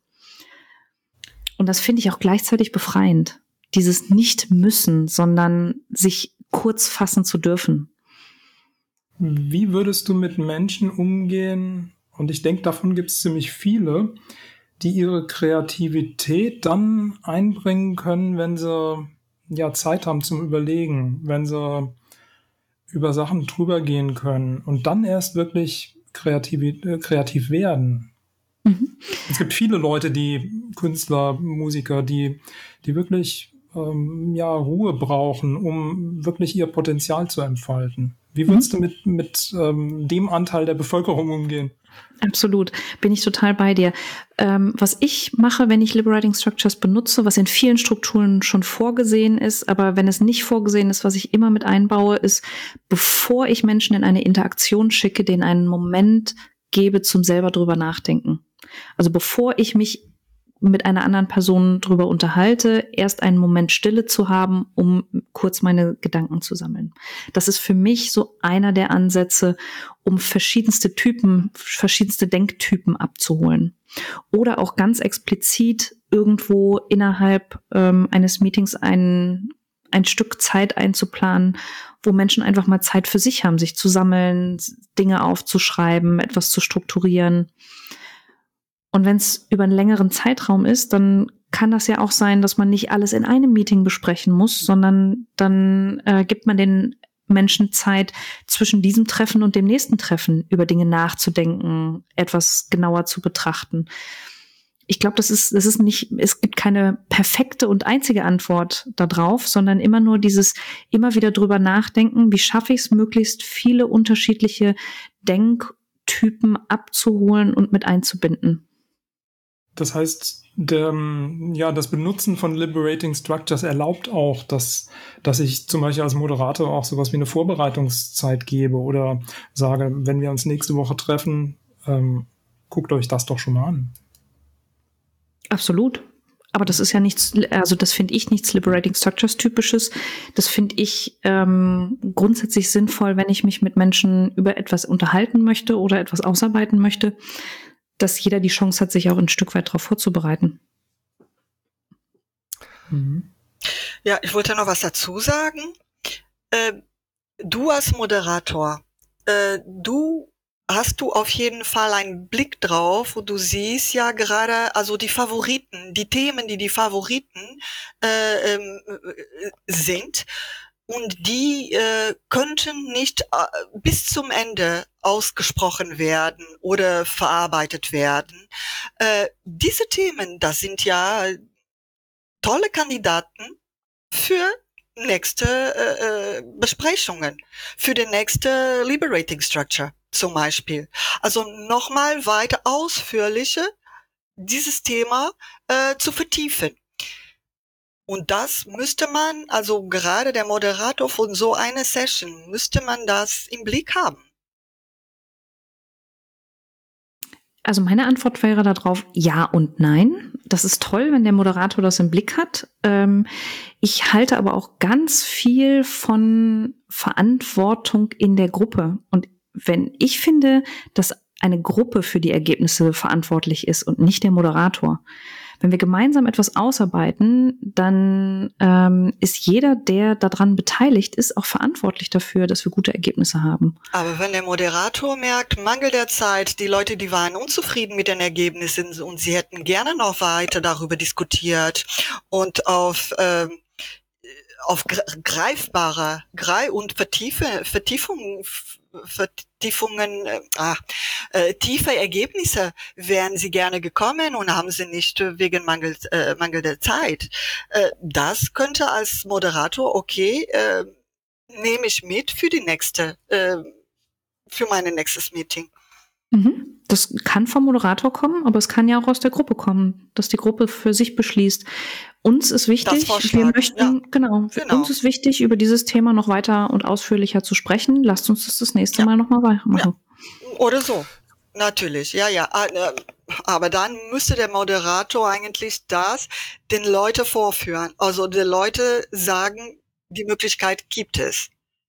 Und das finde ich auch gleichzeitig befreiend. Dieses Nicht-Müssen, sondern sich kurz fassen zu dürfen. Wie würdest du mit Menschen umgehen? Und ich denke, davon gibt es ziemlich viele, die ihre Kreativität dann einbringen können, wenn sie ja Zeit haben zum Überlegen, wenn sie über Sachen drüber gehen können und dann erst wirklich kreativ, äh, kreativ werden. Mhm. Es gibt viele Leute, die Künstler, Musiker, die, die wirklich ähm, ja, Ruhe brauchen, um wirklich ihr Potenzial zu entfalten. Wie würdest mhm. du mit, mit ähm, dem Anteil der Bevölkerung umgehen? Absolut, bin ich total bei dir. Ähm, was ich mache, wenn ich Liberating Structures benutze, was in vielen Strukturen schon vorgesehen ist, aber wenn es nicht vorgesehen ist, was ich immer mit einbaue, ist, bevor ich Menschen in eine Interaktion schicke, denen einen Moment gebe zum selber drüber nachdenken. Also bevor ich mich mit einer anderen Person drüber unterhalte, erst einen Moment Stille zu haben, um kurz meine Gedanken zu sammeln. Das ist für mich so einer der Ansätze, um verschiedenste Typen, verschiedenste Denktypen abzuholen. Oder auch ganz explizit irgendwo innerhalb ähm, eines Meetings ein, ein Stück Zeit einzuplanen, wo Menschen einfach mal Zeit für sich haben, sich zu sammeln, Dinge aufzuschreiben, etwas zu strukturieren. Und wenn es über einen längeren Zeitraum ist, dann kann das ja auch sein, dass man nicht alles in einem Meeting besprechen muss, sondern dann äh, gibt man den Menschen Zeit, zwischen diesem Treffen und dem nächsten Treffen über Dinge nachzudenken, etwas genauer zu betrachten. Ich glaube, das ist, das ist nicht, es gibt keine perfekte und einzige Antwort darauf, sondern immer nur dieses immer wieder drüber nachdenken, wie schaffe ich es, möglichst viele unterschiedliche Denktypen abzuholen und mit einzubinden. Das heißt, der, ja, das Benutzen von Liberating Structures erlaubt auch, dass, dass ich zum Beispiel als Moderator auch sowas wie eine Vorbereitungszeit gebe oder sage, wenn wir uns nächste Woche treffen, ähm, guckt euch das doch schon mal an. Absolut. Aber das ist ja nichts, also das finde ich nichts Liberating Structures Typisches. Das finde ich ähm, grundsätzlich sinnvoll, wenn ich mich mit Menschen über etwas unterhalten möchte oder etwas ausarbeiten möchte, dass jeder die Chance hat, sich auch ein Stück weit darauf vorzubereiten. Mhm. Ja, ich wollte noch was dazu sagen. Äh, du als Moderator, äh, du hast du auf jeden Fall einen Blick drauf, wo du siehst ja gerade, also die Favoriten, die Themen, die die Favoriten äh, äh, sind. und die äh, könnten nicht äh, bis zum Ende ausgesprochen werden oder verarbeitet werden. Äh, diese Themen, das sind ja tolle Kandidaten für nächste äh, Besprechungen, für die nächste Liberating Structure zum Beispiel. Also nochmal weiter ausführlicher dieses Thema äh, zu vertiefen. Und das müsste man, also gerade der Moderator von so einer Session, müsste man das im Blick haben. Also meine Antwort wäre darauf ja und nein. Das ist toll, wenn der Moderator das im Blick hat. Ähm, ich halte aber auch ganz viel von Verantwortung in der Gruppe. Und wenn ich finde, dass eine Gruppe für die Ergebnisse verantwortlich ist und nicht der Moderator, wenn wir gemeinsam etwas ausarbeiten, dann ähm, ist jeder, der daran beteiligt ist, auch verantwortlich dafür, dass wir gute Ergebnisse haben. Aber wenn der Moderator merkt, Mangel der Zeit, die Leute, die waren unzufrieden mit den Ergebnissen und sie hätten gerne noch weiter darüber diskutiert und auf ähm, auf greifbare Greif- und Vertiefe, Vertiefung, Vertiefungen, äh, ah, äh, tiefe Ergebnisse wären sie gerne gekommen und haben sie nicht wegen Mangel, äh, Mangel der Zeit. Äh, das könnte als Moderator, okay, äh, nehme ich mit für die nächste, äh, für mein nächstes Meeting. Mhm. Das kann vom Moderator kommen, aber es kann ja auch aus der Gruppe kommen, dass die Gruppe für sich beschließt. Uns ist wichtig, wir möchten, ja. genau, genau, uns ist wichtig, über dieses Thema noch weiter und ausführlicher zu sprechen. Lasst uns das das nächste ja. Mal nochmal weitermachen. Ja. Oder so. Natürlich, ja, ja. Aber dann müsste der Moderator eigentlich das den Leuten vorführen. Also die Leute sagen, die Möglichkeit gibt es.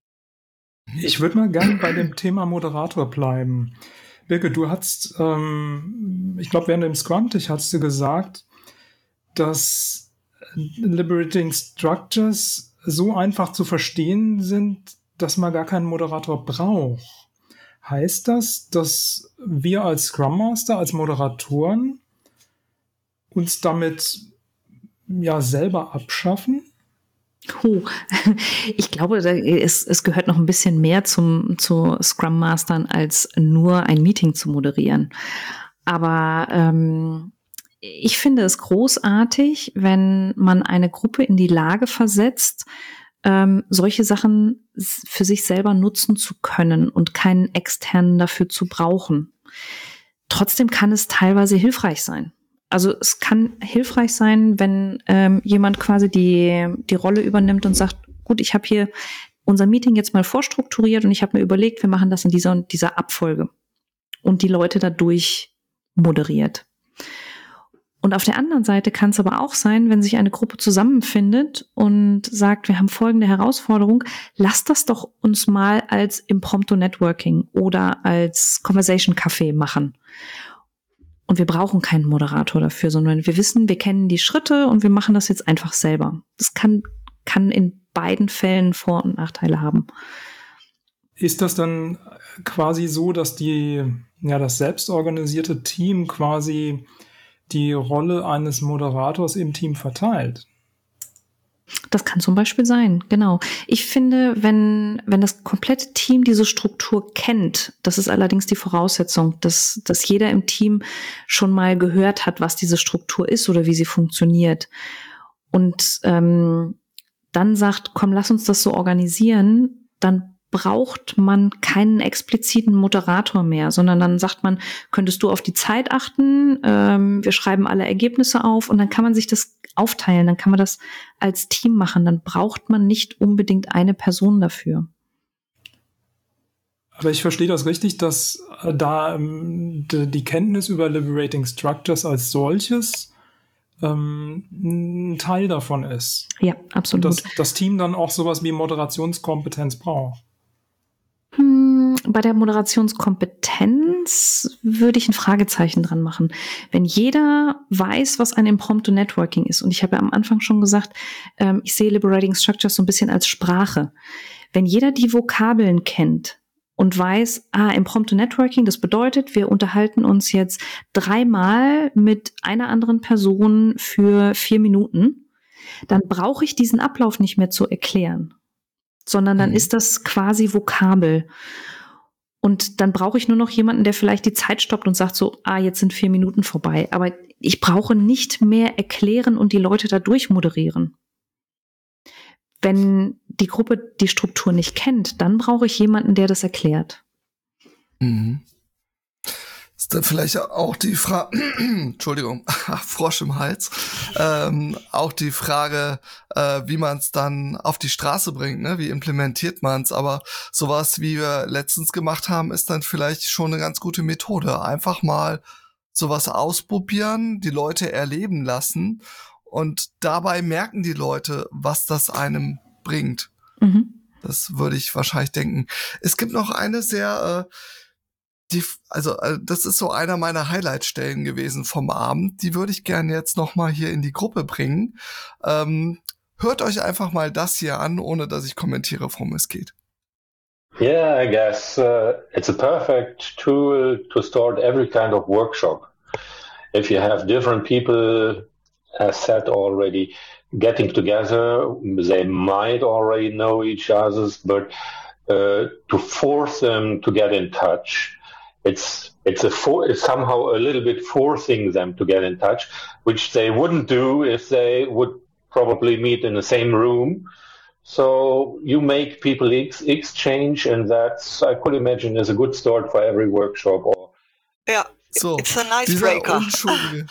Ich würde mal gerne bei dem Thema Moderator bleiben. Birke, du hast, ähm, ich glaube, während dem Scrum-Tisch hast du gesagt, dass Liberating Structures so einfach zu verstehen sind, dass man gar keinen Moderator braucht. Heißt das, dass wir als Scrum Master, als Moderatoren uns damit ja selber abschaffen? Oh, ich glaube, es, es gehört noch ein bisschen mehr zum, zu Scrum Mastern, als nur ein Meeting zu moderieren. Aber ähm, ich finde es großartig, wenn man eine Gruppe in die Lage versetzt, ähm, solche Sachen für sich selber nutzen zu können und keinen externen dafür zu brauchen. Trotzdem kann es teilweise hilfreich sein. Also es kann hilfreich sein, wenn ähm, jemand quasi die, die Rolle übernimmt und sagt, gut, ich habe hier unser Meeting jetzt mal vorstrukturiert und ich habe mir überlegt, wir machen das in dieser und dieser Abfolge und die Leute dadurch moderiert. Und auf der anderen Seite kann es aber auch sein, wenn sich eine Gruppe zusammenfindet und sagt, wir haben folgende Herausforderung, lasst das doch uns mal als Impromptu Networking oder als Conversation Café machen. Und wir brauchen keinen Moderator dafür, sondern wir wissen, wir kennen die Schritte und wir machen das jetzt einfach selber. Das kann, kann in beiden Fällen Vor- und Nachteile haben. Ist das dann quasi so, dass die, ja, das selbstorganisierte Team quasi die Rolle eines Moderators im Team verteilt? Das kann zum Beispiel sein, genau. Ich finde, wenn, wenn das komplette Team diese Struktur kennt, das ist allerdings die Voraussetzung, dass, dass jeder im Team schon mal gehört hat, was diese Struktur ist oder wie sie funktioniert. Und ähm, dann sagt, komm, lass uns das so organisieren, dann braucht man keinen expliziten Moderator mehr, sondern dann sagt man, könntest du auf die Zeit achten, ähm, wir schreiben alle Ergebnisse auf und dann kann man sich das aufteilen, dann kann man das als Team machen, dann braucht man nicht unbedingt eine Person dafür. Aber ich verstehe das richtig, dass da ähm, die, die Kenntnis über Liberating Structures als solches ähm, ein Teil davon ist. Ja, absolut. Und dass das Team dann auch sowas wie Moderationskompetenz braucht. Bei der Moderationskompetenz würde ich ein Fragezeichen dran machen. Wenn jeder weiß, was ein Impromptu Networking ist, und ich habe ja am Anfang schon gesagt, ähm, ich sehe Liberating Structures so ein bisschen als Sprache. Wenn jeder die Vokabeln kennt und weiß, ah, Impromptu Networking, das bedeutet, wir unterhalten uns jetzt dreimal mit einer anderen Person für vier Minuten, dann brauche ich diesen Ablauf nicht mehr zu erklären. sondern dann Mhm. ist das quasi Vokabel. Und dann brauche ich nur noch jemanden, der vielleicht die Zeit stoppt und sagt so, ah, jetzt sind vier Minuten vorbei. Aber ich brauche nicht mehr erklären und die Leute da durchmoderieren. Wenn die Gruppe die Struktur nicht kennt, dann brauche ich jemanden, der das erklärt. Mhm. Ist dann vielleicht auch die Frage, Entschuldigung, Frosch im Hals, ähm, auch die Frage, äh, wie man es dann auf die Straße bringt, ne? Wie implementiert man es? Aber sowas, wie wir letztens gemacht haben, ist dann vielleicht schon eine ganz gute Methode. Einfach mal sowas ausprobieren, die Leute erleben lassen und dabei merken die Leute, was das einem bringt. Mhm. Das würde ich wahrscheinlich denken. Es gibt noch eine sehr, äh, die, also äh, das ist so einer meiner Highlight-Stellen gewesen vom Abend. Die würde ich gerne jetzt noch mal hier in die Gruppe bringen. Ähm, hört euch einfach mal das hier an, ohne dass ich kommentiere, worum es geht. Yeah, I guess uh, it's a perfect tool to start every kind of workshop. If you have different people, as said already, getting together, they might already know each other's, but uh, to force them to get in touch, it's it's a for, it's somehow a little bit forcing them to get in touch, which they wouldn't do if they would probably meet in the same room. So you make people ex- exchange, and that's, I could imagine, is a good start for every workshop. Or Ja, So, it's a dieser icebreaker. unschuldige,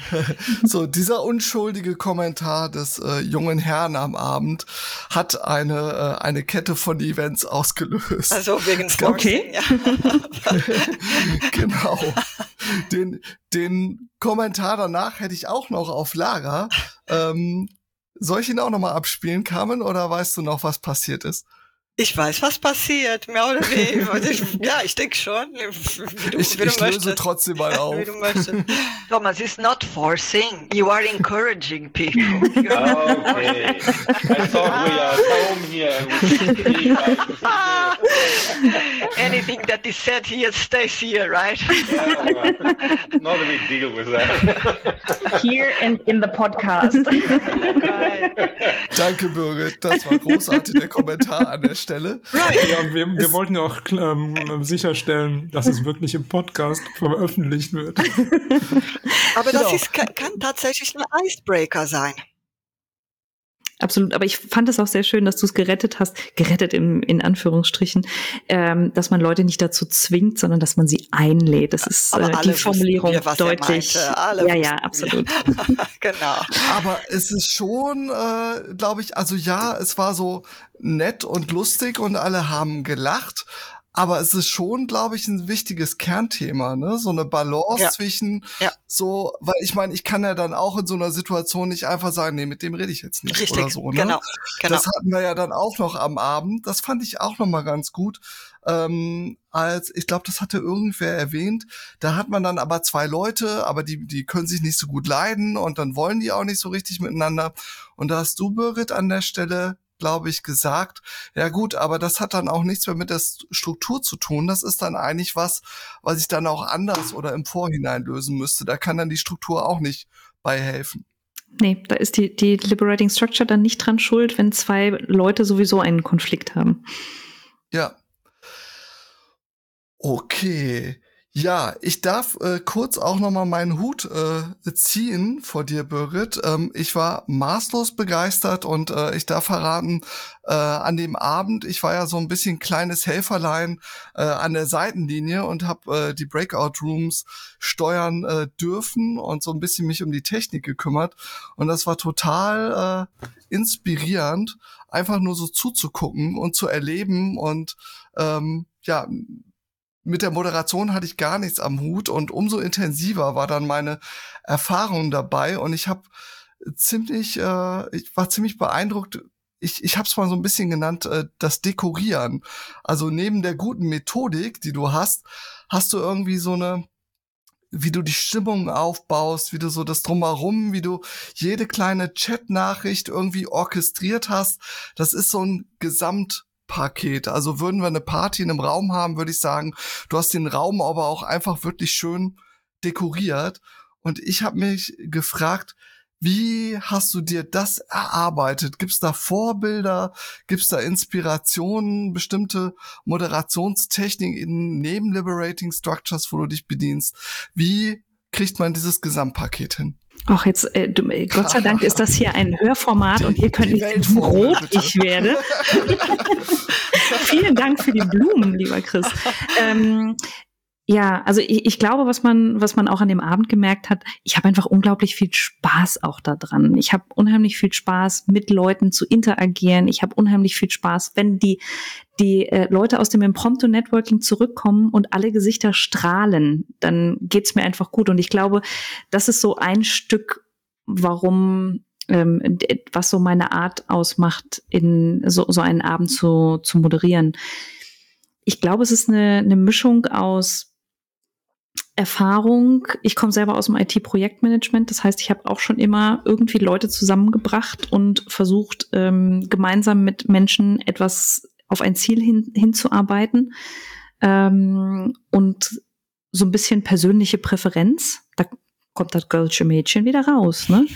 so dieser unschuldige Kommentar des äh, jungen Herrn am Abend hat eine äh, eine Kette von Events ausgelöst. Also wegen Es gab- Forcing, ja. Genau. Den, den Kommentar danach hätte ich auch noch auf Lager. Ähm, soll ich ihn auch noch mal abspielen, Carmen, oder weißt du noch, was passiert ist? Ich weiß, was passiert, mehr oder weniger. Also ich, ja, ich denke schon, wie du, Ich, wie du ich löse möchtest. trotzdem mal auf. Wie du möchtest. Thomas, it's not forcing. You are encouraging people. You okay, I thought we are at home here. And we speak like Anything that is said here stays here, right? yeah, well, not a big deal with that. Here in, in the podcast. Danke, Birgit. Das war großartig, der Kommentar an der Stelle. Ja, wir, wir wollten ja auch ähm, sicherstellen, dass es wirklich im Podcast veröffentlicht wird. Aber das Genau. ist, kann, kann tatsächlich ein Icebreaker sein. Absolut, aber ich fand es auch sehr schön, dass du es gerettet hast, gerettet im, in Anführungsstrichen, ähm, dass man Leute nicht dazu zwingt, sondern dass man sie einlädt. Das ist Aber äh, alle die wussten Formulierung wir, was er deutlich. meinte. Alle ja, ja, wussten absolut. Genau. Aber es ist schon, äh, glaube ich, also ja, es war so nett und lustig und alle haben gelacht. Aber es ist schon, glaube ich, ein wichtiges Kernthema, ne? So eine Balance Ja. zwischen Ja. so, weil ich meine, ich kann ja dann auch in so einer Situation nicht einfach sagen, nee, mit dem rede ich jetzt nicht Richtig, oder so, ne? genau, genau. Das hatten wir ja dann auch noch am Abend. Das fand ich auch noch mal ganz gut. Ähm, als, ich glaube, das hatte irgendwer erwähnt. Da hat man dann aber zwei Leute, aber die, die können sich nicht so gut leiden und dann wollen die auch nicht so richtig miteinander. Und da hast du, Birgit, an der Stelle, glaube ich, gesagt, ja gut, aber das hat dann auch nichts mehr mit der Struktur zu tun. Das ist dann eigentlich was, was ich dann auch anders oder im Vorhinein lösen müsste. Da kann dann die Struktur auch nicht bei helfen. Nee, da ist die, die Liberating Structure dann nicht dran schuld, wenn zwei Leute sowieso einen Konflikt haben. Ja. Okay. Ja, ich darf äh, kurz auch noch mal meinen Hut äh, ziehen vor dir, Birgit. Ähm, ich war maßlos begeistert und äh, ich darf verraten, äh, an dem Abend, ich war ja so ein bisschen kleines Helferlein äh, an der Seitenlinie und habe äh, die Breakout-Rooms steuern äh, dürfen und so ein bisschen mich um die Technik gekümmert. Und das war total äh, inspirierend, einfach nur so zuzugucken und zu erleben und ähm, ja, mit der Moderation hatte ich gar nichts am Hut und umso intensiver war dann meine Erfahrung dabei und ich habe ziemlich, äh, ich war ziemlich beeindruckt. Ich, ich habe es mal so ein bisschen genannt, äh, das Dekorieren. Also neben der guten Methodik, die du hast, hast du irgendwie so eine, wie du die Stimmung aufbaust, wie du so das Drumherum, wie du jede kleine Chat-Nachricht irgendwie orchestriert hast. Das ist so ein Gesamt Paket. Also würden wir eine Party in einem Raum haben, würde ich sagen, du hast den Raum aber auch einfach wirklich schön dekoriert. Und ich habe mich gefragt, Wie hast du dir das erarbeitet? Gibt es da Vorbilder? Gibt es da Inspirationen, bestimmte Moderationstechniken neben Liberating Structures, wo du dich bedienst? Wie kriegt man dieses Gesamtpaket hin? Ach, jetzt, äh, du, Gott sei Dank ist das hier ein Hörformat und ihr könnt nicht sehen, wie rot ich werde. Vielen Dank für die Blumen, lieber Chris. Ähm, ja, also ich, ich glaube, was man, was man auch an dem Abend gemerkt hat, ich habe einfach unglaublich viel Spaß auch da dran. Ich habe unheimlich viel Spaß, mit Leuten zu interagieren. Ich habe unheimlich viel Spaß, wenn die die äh, Leute aus dem Impromptu-Networking zurückkommen und alle Gesichter strahlen, dann geht's mir einfach gut. Und ich glaube, das ist so ein Stück, warum, ähm, was so meine Art ausmacht, in so, so einen Abend zu, zu moderieren. Ich glaube, es ist eine, eine Mischung aus Erfahrung. Ich komme selber aus dem I T-Projektmanagement. Das heißt, ich habe auch schon immer irgendwie Leute zusammengebracht und versucht, ähm, gemeinsam mit Menschen etwas auf ein Ziel hin, hinzuarbeiten, ähm, und so ein bisschen persönliche Präferenz. Da kommt das Girlsche Mädchen wieder raus, ne?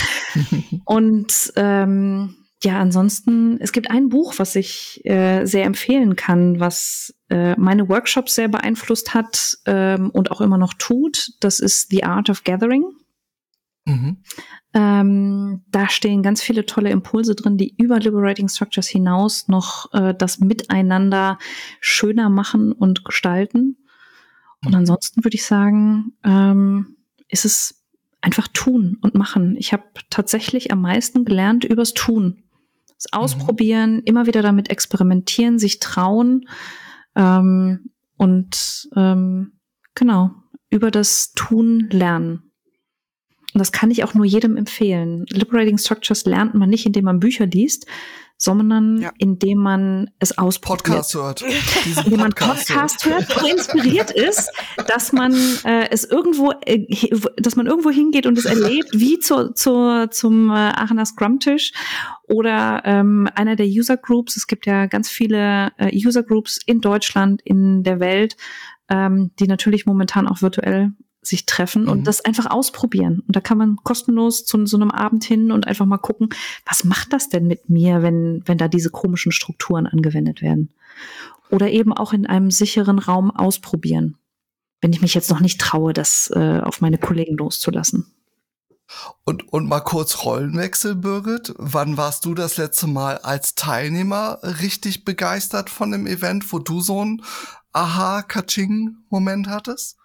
Und ähm, ja, ansonsten, es gibt ein Buch, was ich äh, sehr empfehlen kann, was äh, meine Workshops sehr beeinflusst hat ähm, und auch immer noch tut. Das ist The Art of Gathering. Mhm. Ähm, da stehen ganz viele tolle Impulse drin, die über Liberating Structures hinaus noch äh, das Miteinander schöner machen und gestalten. Und mhm. ansonsten würde ich sagen, ähm, ist es einfach tun und machen. Ich habe tatsächlich am meisten gelernt übers Tun. Das Ausprobieren, mhm. immer wieder damit experimentieren, sich trauen ähm, und ähm, genau, über das Tun lernen. Und das kann ich auch nur jedem empfehlen. Liberating Structures lernt man nicht, indem man Bücher liest, sondern ja. indem man es ausprobiert. Podcast hört. Indem man Podcast hört, so inspiriert ist, dass man äh, es irgendwo, äh, dass man irgendwo hingeht und es erlebt, wie zu, zu, zum äh, Aachener Scrum-Tisch oder ähm, einer der User Groups. Es gibt ja ganz viele äh, User Groups in Deutschland, in der Welt, ähm, die natürlich momentan auch virtuell sich treffen und mhm. das einfach ausprobieren. Und da kann man kostenlos zu so einem Abend hin und einfach mal gucken, was macht das denn mit mir, wenn, wenn da diese komischen Strukturen angewendet werden? Oder eben auch in einem sicheren Raum ausprobieren, wenn ich mich jetzt noch nicht traue, das äh, auf meine Kollegen loszulassen. Und, und mal kurz Rollenwechsel, Birgit. Wann warst du das letzte Mal als Teilnehmer richtig begeistert von dem Event, wo du so einen Aha-Kaching-Moment hattest?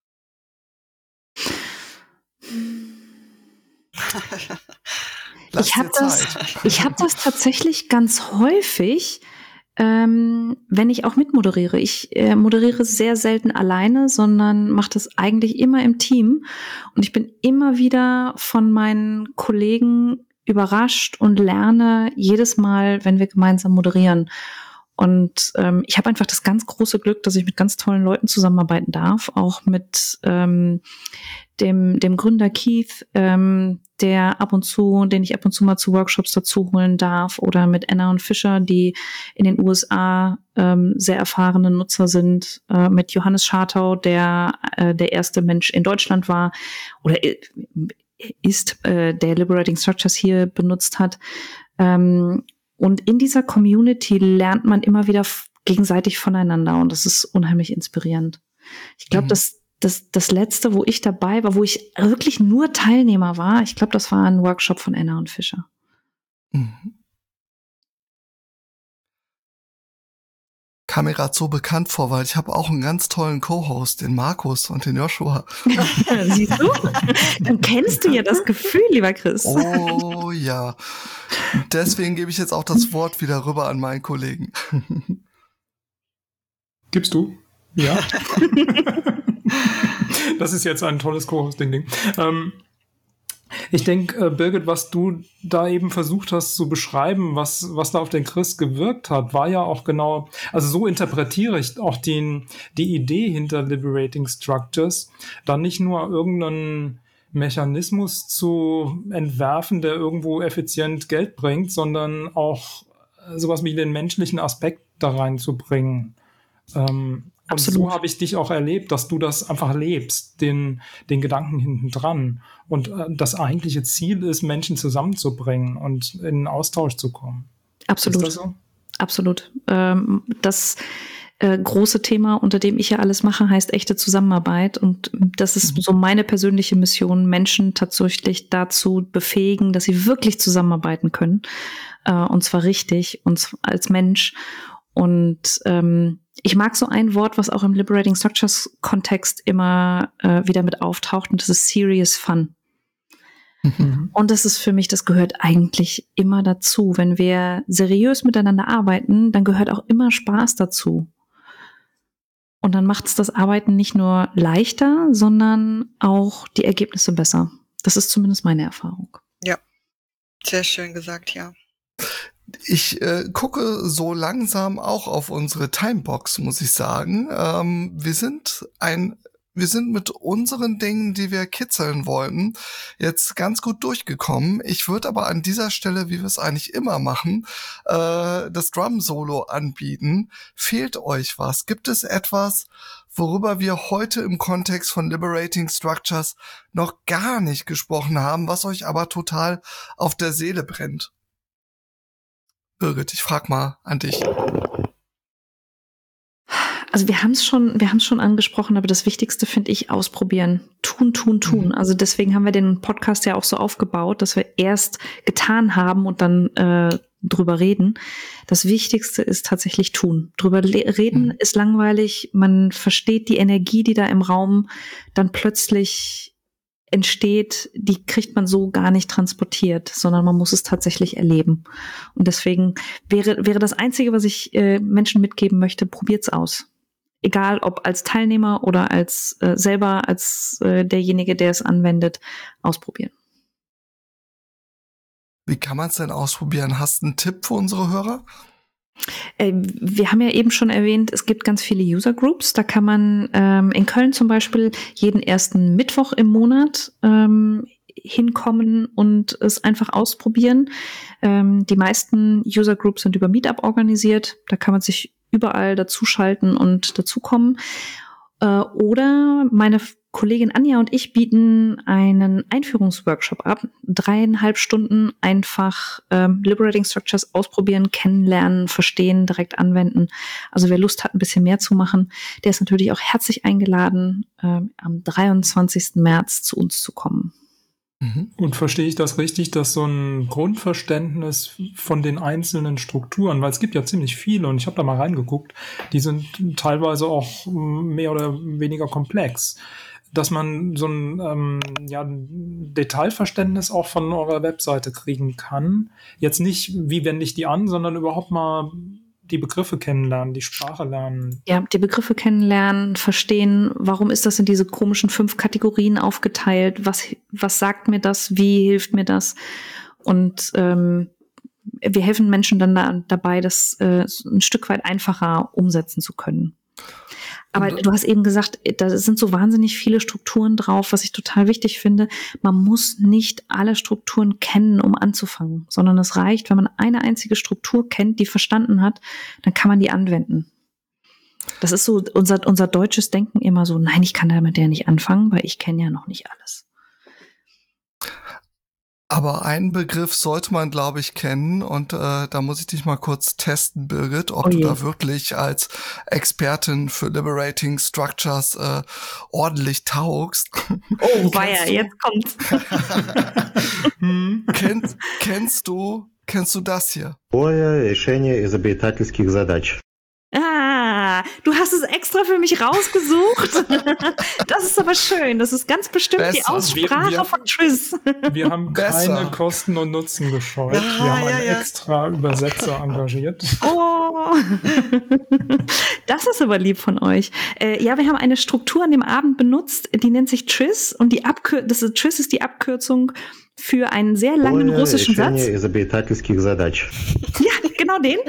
ich habe das, ich hab das tatsächlich ganz häufig, ähm, wenn ich auch mitmoderiere. Ich äh, moderiere sehr selten alleine, sondern mache das eigentlich immer im Team. Und ich bin immer wieder von meinen Kollegen überrascht und lerne jedes Mal, wenn wir gemeinsam moderieren. Und ähm, ich habe einfach das ganz große Glück, dass ich mit ganz tollen Leuten zusammenarbeiten darf, auch mit ähm, dem dem Gründer Keith, ähm, der ab und zu, den ich ab und zu mal zu Workshops dazu holen darf, oder mit Anna und Fischer, die in den U S A ähm, sehr erfahrene Nutzer sind, äh, mit Johannes Schartau, der äh, der erste Mensch in Deutschland war oder ist, äh, der Liberating Structures hier benutzt hat. Ähm, Und in dieser Community lernt man immer wieder f- gegenseitig voneinander und das ist unheimlich inspirierend. Ich glaube, mhm. das, das, das letzte, wo ich dabei war, wo ich wirklich nur Teilnehmer war, ich glaube, das war ein Workshop von Anna und Fischer. Mhm. Kam mir gerade so bekannt vor, weil ich habe auch einen ganz tollen Co-Host, den Markus und den Joshua. Siehst du? Dann kennst du ja das Gefühl, lieber Chris. Oh ja. Deswegen gebe ich jetzt auch das Wort wieder rüber an meinen Kollegen. Gibst du? Ja. Das ist jetzt ein tolles Co-Hosting-Ding. Ähm, ich denke, äh, Birgit, was du da eben versucht hast zu beschreiben, was, was da auf den Chris gewirkt hat, war ja auch genau, also so interpretiere ich auch den, die Idee hinter Liberating Structures, dann nicht nur irgendeinen Mechanismus zu entwerfen, der irgendwo effizient Geld bringt, sondern auch sowas wie den menschlichen Aspekt da reinzubringen. Ähm, Und so habe ich dich auch erlebt, dass du das einfach lebst, den, den Gedanken hinten dran. Und äh, das eigentliche Ziel ist, Menschen zusammenzubringen und in einen Austausch zu kommen. Absolut. Ist das so? Absolut. Ähm, das äh, große Thema, unter dem ich ja alles mache, heißt echte Zusammenarbeit. Und das ist mhm. so meine persönliche Mission, Menschen tatsächlich dazu befähigen, dass sie wirklich zusammenarbeiten können. Äh, und zwar richtig, und zwar als Mensch. Und ähm, ich mag so ein Wort, was auch im Liberating Structures Kontext immer äh, wieder mit auftaucht, und das ist Serious Fun. Mhm. Und das ist für mich, das gehört eigentlich immer dazu. Wenn wir seriös miteinander arbeiten, dann gehört auch immer Spaß dazu. Und dann macht es das Arbeiten nicht nur leichter, sondern auch die Ergebnisse besser. Das ist zumindest meine Erfahrung. Ja, sehr schön gesagt, ja. Ich äh, gucke so langsam auch auf unsere Timebox, muss ich sagen. Ähm, wir sind ein, wir sind mit unseren Dingen, die wir kitzeln wollten, jetzt ganz gut durchgekommen. Ich würde aber an dieser Stelle, wie wir es eigentlich immer machen, äh, das Drum-Solo anbieten. Fehlt euch was? Gibt es etwas, worüber wir heute im Kontext von Liberating Structures noch gar nicht gesprochen haben, was euch aber total auf der Seele brennt? Birgit, ich frag mal an dich. Also wir haben es schon, wir haben es schon angesprochen, aber das Wichtigste finde ich ausprobieren. Tun, tun, tun. Mhm. Also deswegen haben wir den Podcast ja auch so aufgebaut, dass wir erst getan haben und dann äh, drüber reden. Das Wichtigste ist tatsächlich tun. Drüber le- reden mhm. ist langweilig. Man versteht die Energie, die da im Raum dann plötzlich entsteht, die kriegt man so gar nicht transportiert, sondern man muss es tatsächlich erleben. Und deswegen wäre wäre das Einzige, was ich äh, Menschen mitgeben möchte, probiert's aus. Egal ob als Teilnehmer oder als äh, selber als äh, derjenige, der es anwendet, ausprobieren. Wie kann man es denn ausprobieren? Hast du einen Tipp für unsere Hörer? Wir haben ja eben schon erwähnt, es gibt ganz viele User Groups. Da kann man ähm, in Köln zum Beispiel jeden ersten Mittwoch im Monat ähm, hinkommen und es einfach ausprobieren. Ähm, die meisten User Groups sind über Meetup organisiert. Da kann man sich überall dazuschalten und dazukommen. Äh, oder meine Kollegin Anja und ich bieten einen Einführungsworkshop ab. Dreieinhalb Stunden einfach ähm, Liberating Structures ausprobieren, kennenlernen, verstehen, direkt anwenden. Also wer Lust hat, ein bisschen mehr zu machen, der ist natürlich auch herzlich eingeladen, ähm, am dreiundzwanzigsten März zu uns zu kommen. Und verstehe ich das richtig, dass so ein Grundverständnis von den einzelnen Strukturen, weil es gibt ja ziemlich viele und ich habe da mal reingeguckt, die sind teilweise auch mehr oder weniger komplex, dass man so ein ähm, ja, Detailverständnis auch von eurer Webseite kriegen kann. Jetzt nicht, wie wende ich die an, sondern überhaupt mal die Begriffe kennenlernen, die Sprache lernen. Ja, die Begriffe kennenlernen, verstehen, warum ist das in diese komischen fünf Kategorien aufgeteilt, was, was sagt mir das, wie hilft mir das? Und ähm, wir helfen Menschen dann da, dabei, das äh, ein Stück weit einfacher umsetzen zu können. Aber du hast eben gesagt, da sind so wahnsinnig viele Strukturen drauf, was ich total wichtig finde. Man muss nicht alle Strukturen kennen, um anzufangen, sondern es reicht, wenn man eine einzige Struktur kennt, die verstanden hat, dann kann man die anwenden. Das ist so unser, unser deutsches Denken immer so, nein, ich kann damit ja nicht anfangen, weil ich kenne ja noch nicht alles. Aber einen Begriff sollte man, glaube ich, kennen und äh, da muss ich dich mal kurz testen, Birgit, ob oh du da wirklich als Expertin für Liberating Structures äh, ordentlich taugst. Oh, weia, jetzt kommt's. hm, kennst, kennst du, kennst du das hier? Решение изобретательских задач. Ah, du hast es extra für mich rausgesucht. Das ist aber schön. Das ist ganz bestimmt Besser. Die Aussprache wir, wir, von Triss. Wir haben Besser. keine Kosten und Nutzen gescheut. Ja, wir haben ja, einen ja. extra Übersetzer engagiert. Oh, das ist aber lieb von euch. Äh, ja, wir haben eine Struktur an dem Abend benutzt, die nennt sich Triss und die Abkür- das ist, Triss ist die Abkürzung für einen sehr langen russischen Satz. Ja, genau den.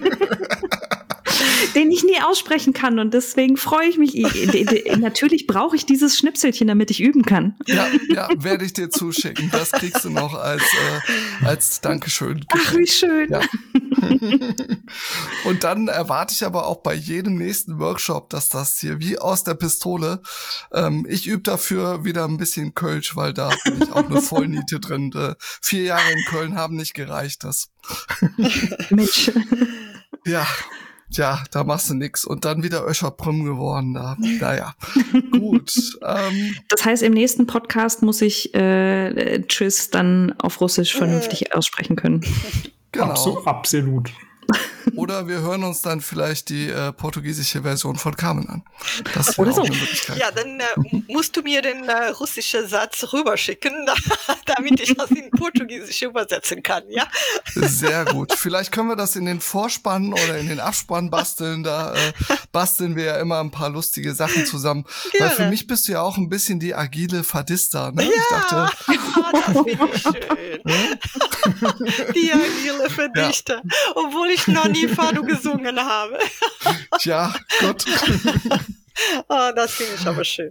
Den ich nie aussprechen kann und deswegen freue ich mich. Natürlich brauche ich dieses Schnipselchen, damit ich üben kann. Ja, ja, werde ich dir zuschicken. Das kriegst du noch als, äh, als Dankeschön. Ach, wie schön. Ja. Und dann erwarte ich aber auch bei jedem nächsten Workshop, dass das hier wie aus der Pistole, ähm, ich übe dafür wieder ein bisschen Kölsch, weil da bin ich auch eine Vollniete drin. Äh, vier Jahre in Köln haben nicht gereicht, das. Mensch. Ja. Ja, da machst du nix. Und dann wieder Öscherbrüm geworden. Da. Naja, gut. Ähm, das heißt, im nächsten Podcast muss ich äh, Tschüss dann auf Russisch vernünftig aussprechen können. Genau. Absu- absolut. Oder wir hören uns dann vielleicht die äh, portugiesische Version von Carmen an. Das wäre Oder auch so. eine Möglichkeit. Ja, dann äh, musst du mir den äh, russischen Satz rüberschicken, damit ich das in Portugiesisch übersetzen kann, ja? Sehr gut. Vielleicht können wir das in den Vorspann oder in den Abspann basteln. Da äh, basteln wir ja immer ein paar lustige Sachen zusammen. Gerne. Weil für mich bist du ja auch ein bisschen die agile Fadista. Ne? Ja, Ich dachte, das finde ich schön. Die agile Verdichter. Ja. Obwohl ich noch nie Fado gesungen habe. Ja, Gott. Oh, das finde ich aber schön.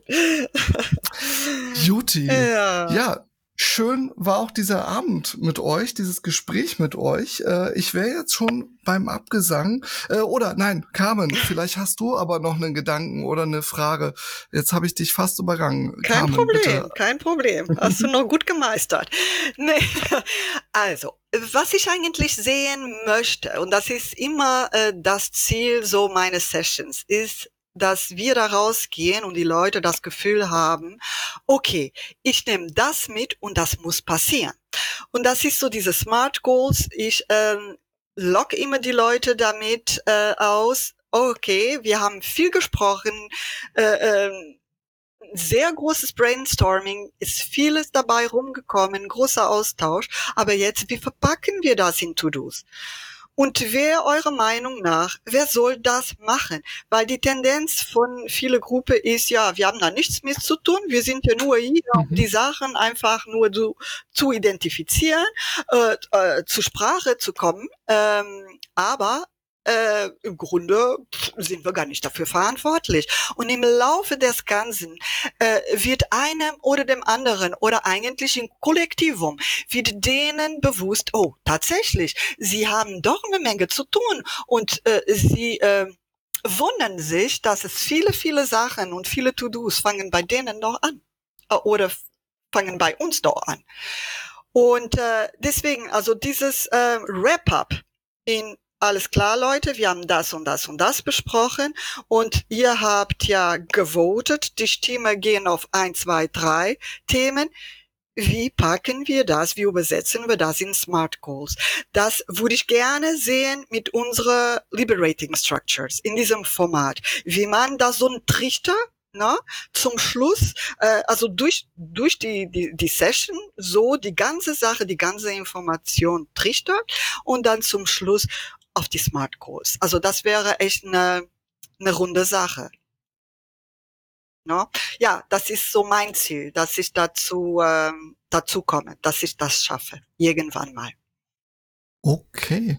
Juti. Ja. Ja, schön war auch dieser Abend mit euch, dieses Gespräch mit euch. Äh, ich wäre jetzt schon beim Abgesang. Äh, oder nein, Carmen, vielleicht hast du aber noch einen Gedanken oder eine Frage. Jetzt habe ich dich fast übergangen. Kein Carmen, Problem, bitte. kein Problem. Hast du noch gut gemeistert. Nee. Also, was ich eigentlich sehen möchte, und das ist immer äh, das Ziel so meines Sessions, ist, dass wir da rausgehen und die Leute das Gefühl haben, okay, ich nehme das mit und das muss passieren. Und das ist so diese Smart Goals. Ich ähm, lock immer die Leute damit äh, aus, okay, wir haben viel gesprochen, äh, äh, sehr großes Brainstorming, ist vieles dabei rumgekommen, großer Austausch, aber jetzt, wie verpacken wir das in To-Dos? Und wer eurer Meinung nach, wer soll das machen? Weil die Tendenz von vielen Gruppen ist, ja, wir haben da nichts mit zu tun, wir sind ja nur hier, um die Sachen einfach nur zu, zu identifizieren, äh, äh, zur Sprache zu kommen, ähm, aber Äh, im Grunde sind wir gar nicht dafür verantwortlich. Und im Laufe des Ganzen äh, wird einem oder dem anderen oder eigentlich im Kollektivum wird denen bewusst, oh, tatsächlich, sie haben doch eine Menge zu tun und äh, sie äh, wundern sich, dass es viele, viele Sachen und viele To-Dos fangen bei denen doch an äh, oder fangen bei uns doch an. Und äh, deswegen, also dieses äh, Wrap-up in alles klar, Leute, wir haben das und das und das besprochen und ihr habt ja gewotet, die Stimmen gehen auf eins, zwei, drei Themen. Wie packen wir das, wie übersetzen wir das in Smart Goals? Das würde ich gerne sehen mit unseren Liberating Structures in diesem Format. Wie man da so einen Trichter, na, zum Schluss, äh, also durch durch die, die die Session so die ganze Sache, die ganze Information trichtert und dann zum Schluss auf die Smart Goals. Also das wäre echt eine, eine runde Sache. No? Ja, das ist so mein Ziel, dass ich dazu, ähm, dazu komme, dass ich das schaffe. Irgendwann mal. Okay.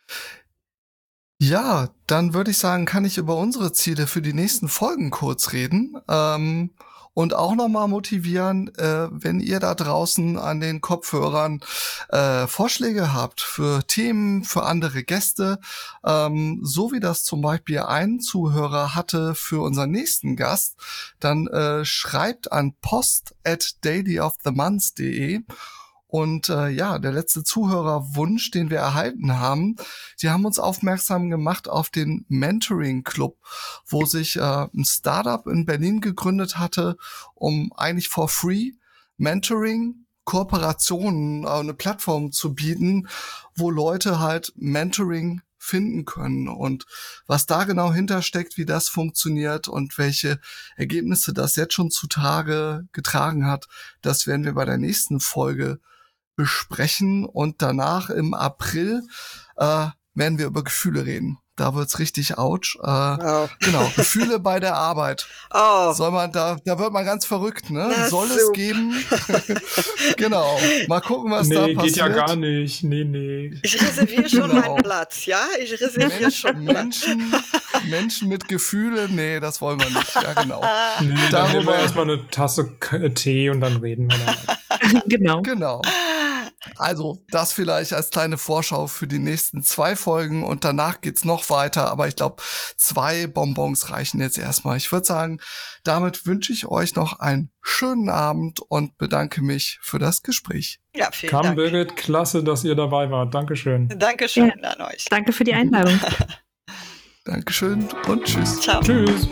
Ja, dann würde ich sagen, kann ich über unsere Ziele für die nächsten Folgen kurz reden. Ähm, Und auch nochmal motivieren, äh, wenn ihr da draußen an den Kopfhörern äh, Vorschläge habt für Themen, für andere Gäste, ähm, so wie das zum Beispiel ein Zuhörer hatte für unseren nächsten Gast, dann äh, schreibt an post at dailyofthemonth punkt de. Und äh, ja, der letzte Zuhörerwunsch, den wir erhalten haben, die haben uns aufmerksam gemacht auf den Mentoring Club, wo sich äh, ein Startup in Berlin gegründet hatte, um eigentlich for free Mentoring, Kooperationen, äh, eine Plattform zu bieten, wo Leute halt Mentoring finden können und was da genau hintersteckt, wie das funktioniert und welche Ergebnisse das jetzt schon zutage getragen hat, das werden wir bei der nächsten Folge besprechen und danach im April äh, werden wir über Gefühle reden. Da wird's richtig ouch. Äh, oh. Genau, Gefühle bei der Arbeit. Oh. Soll man da, da wird man ganz verrückt, ne? Na, Soll super. es geben? Genau. Mal gucken, was nee, da passiert. Nee, geht ja gar nicht. Nee, nee. Ich reserviere schon Genau. meinen Platz, ja? Ich reserviere Mensch, schon Menschen, Menschen mit Gefühle, nee, das wollen wir nicht. Ja, genau. Nee, dann Darüber- nehmen wir erstmal eine Tasse K- Tee und dann reden wir dann. Genau. Genau. Also, das vielleicht als kleine Vorschau für die nächsten zwei Folgen und danach geht's noch weiter, aber ich glaube, zwei Bonbons reichen jetzt erstmal. Ich würde sagen, damit wünsche ich euch noch einen schönen Abend und bedanke mich für das Gespräch. Ja, vielen Kam, Dank. Birgit, klasse, dass ihr dabei wart. Dankeschön. Dankeschön Ja. an euch. Danke für die Einladung. Dankeschön und tschüss. Ciao. Tschüss.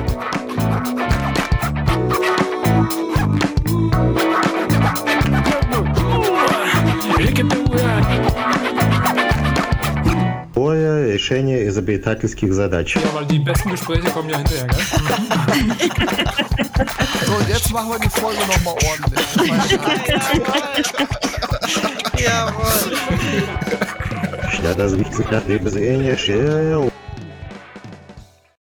Любое решение изобретательских задач. Ja, weil die besten Gespräche kommen ja hinterher, gell? So, und jetzt machen wir die Folge nochmal ordentlich. Jawohl. Для развития зрения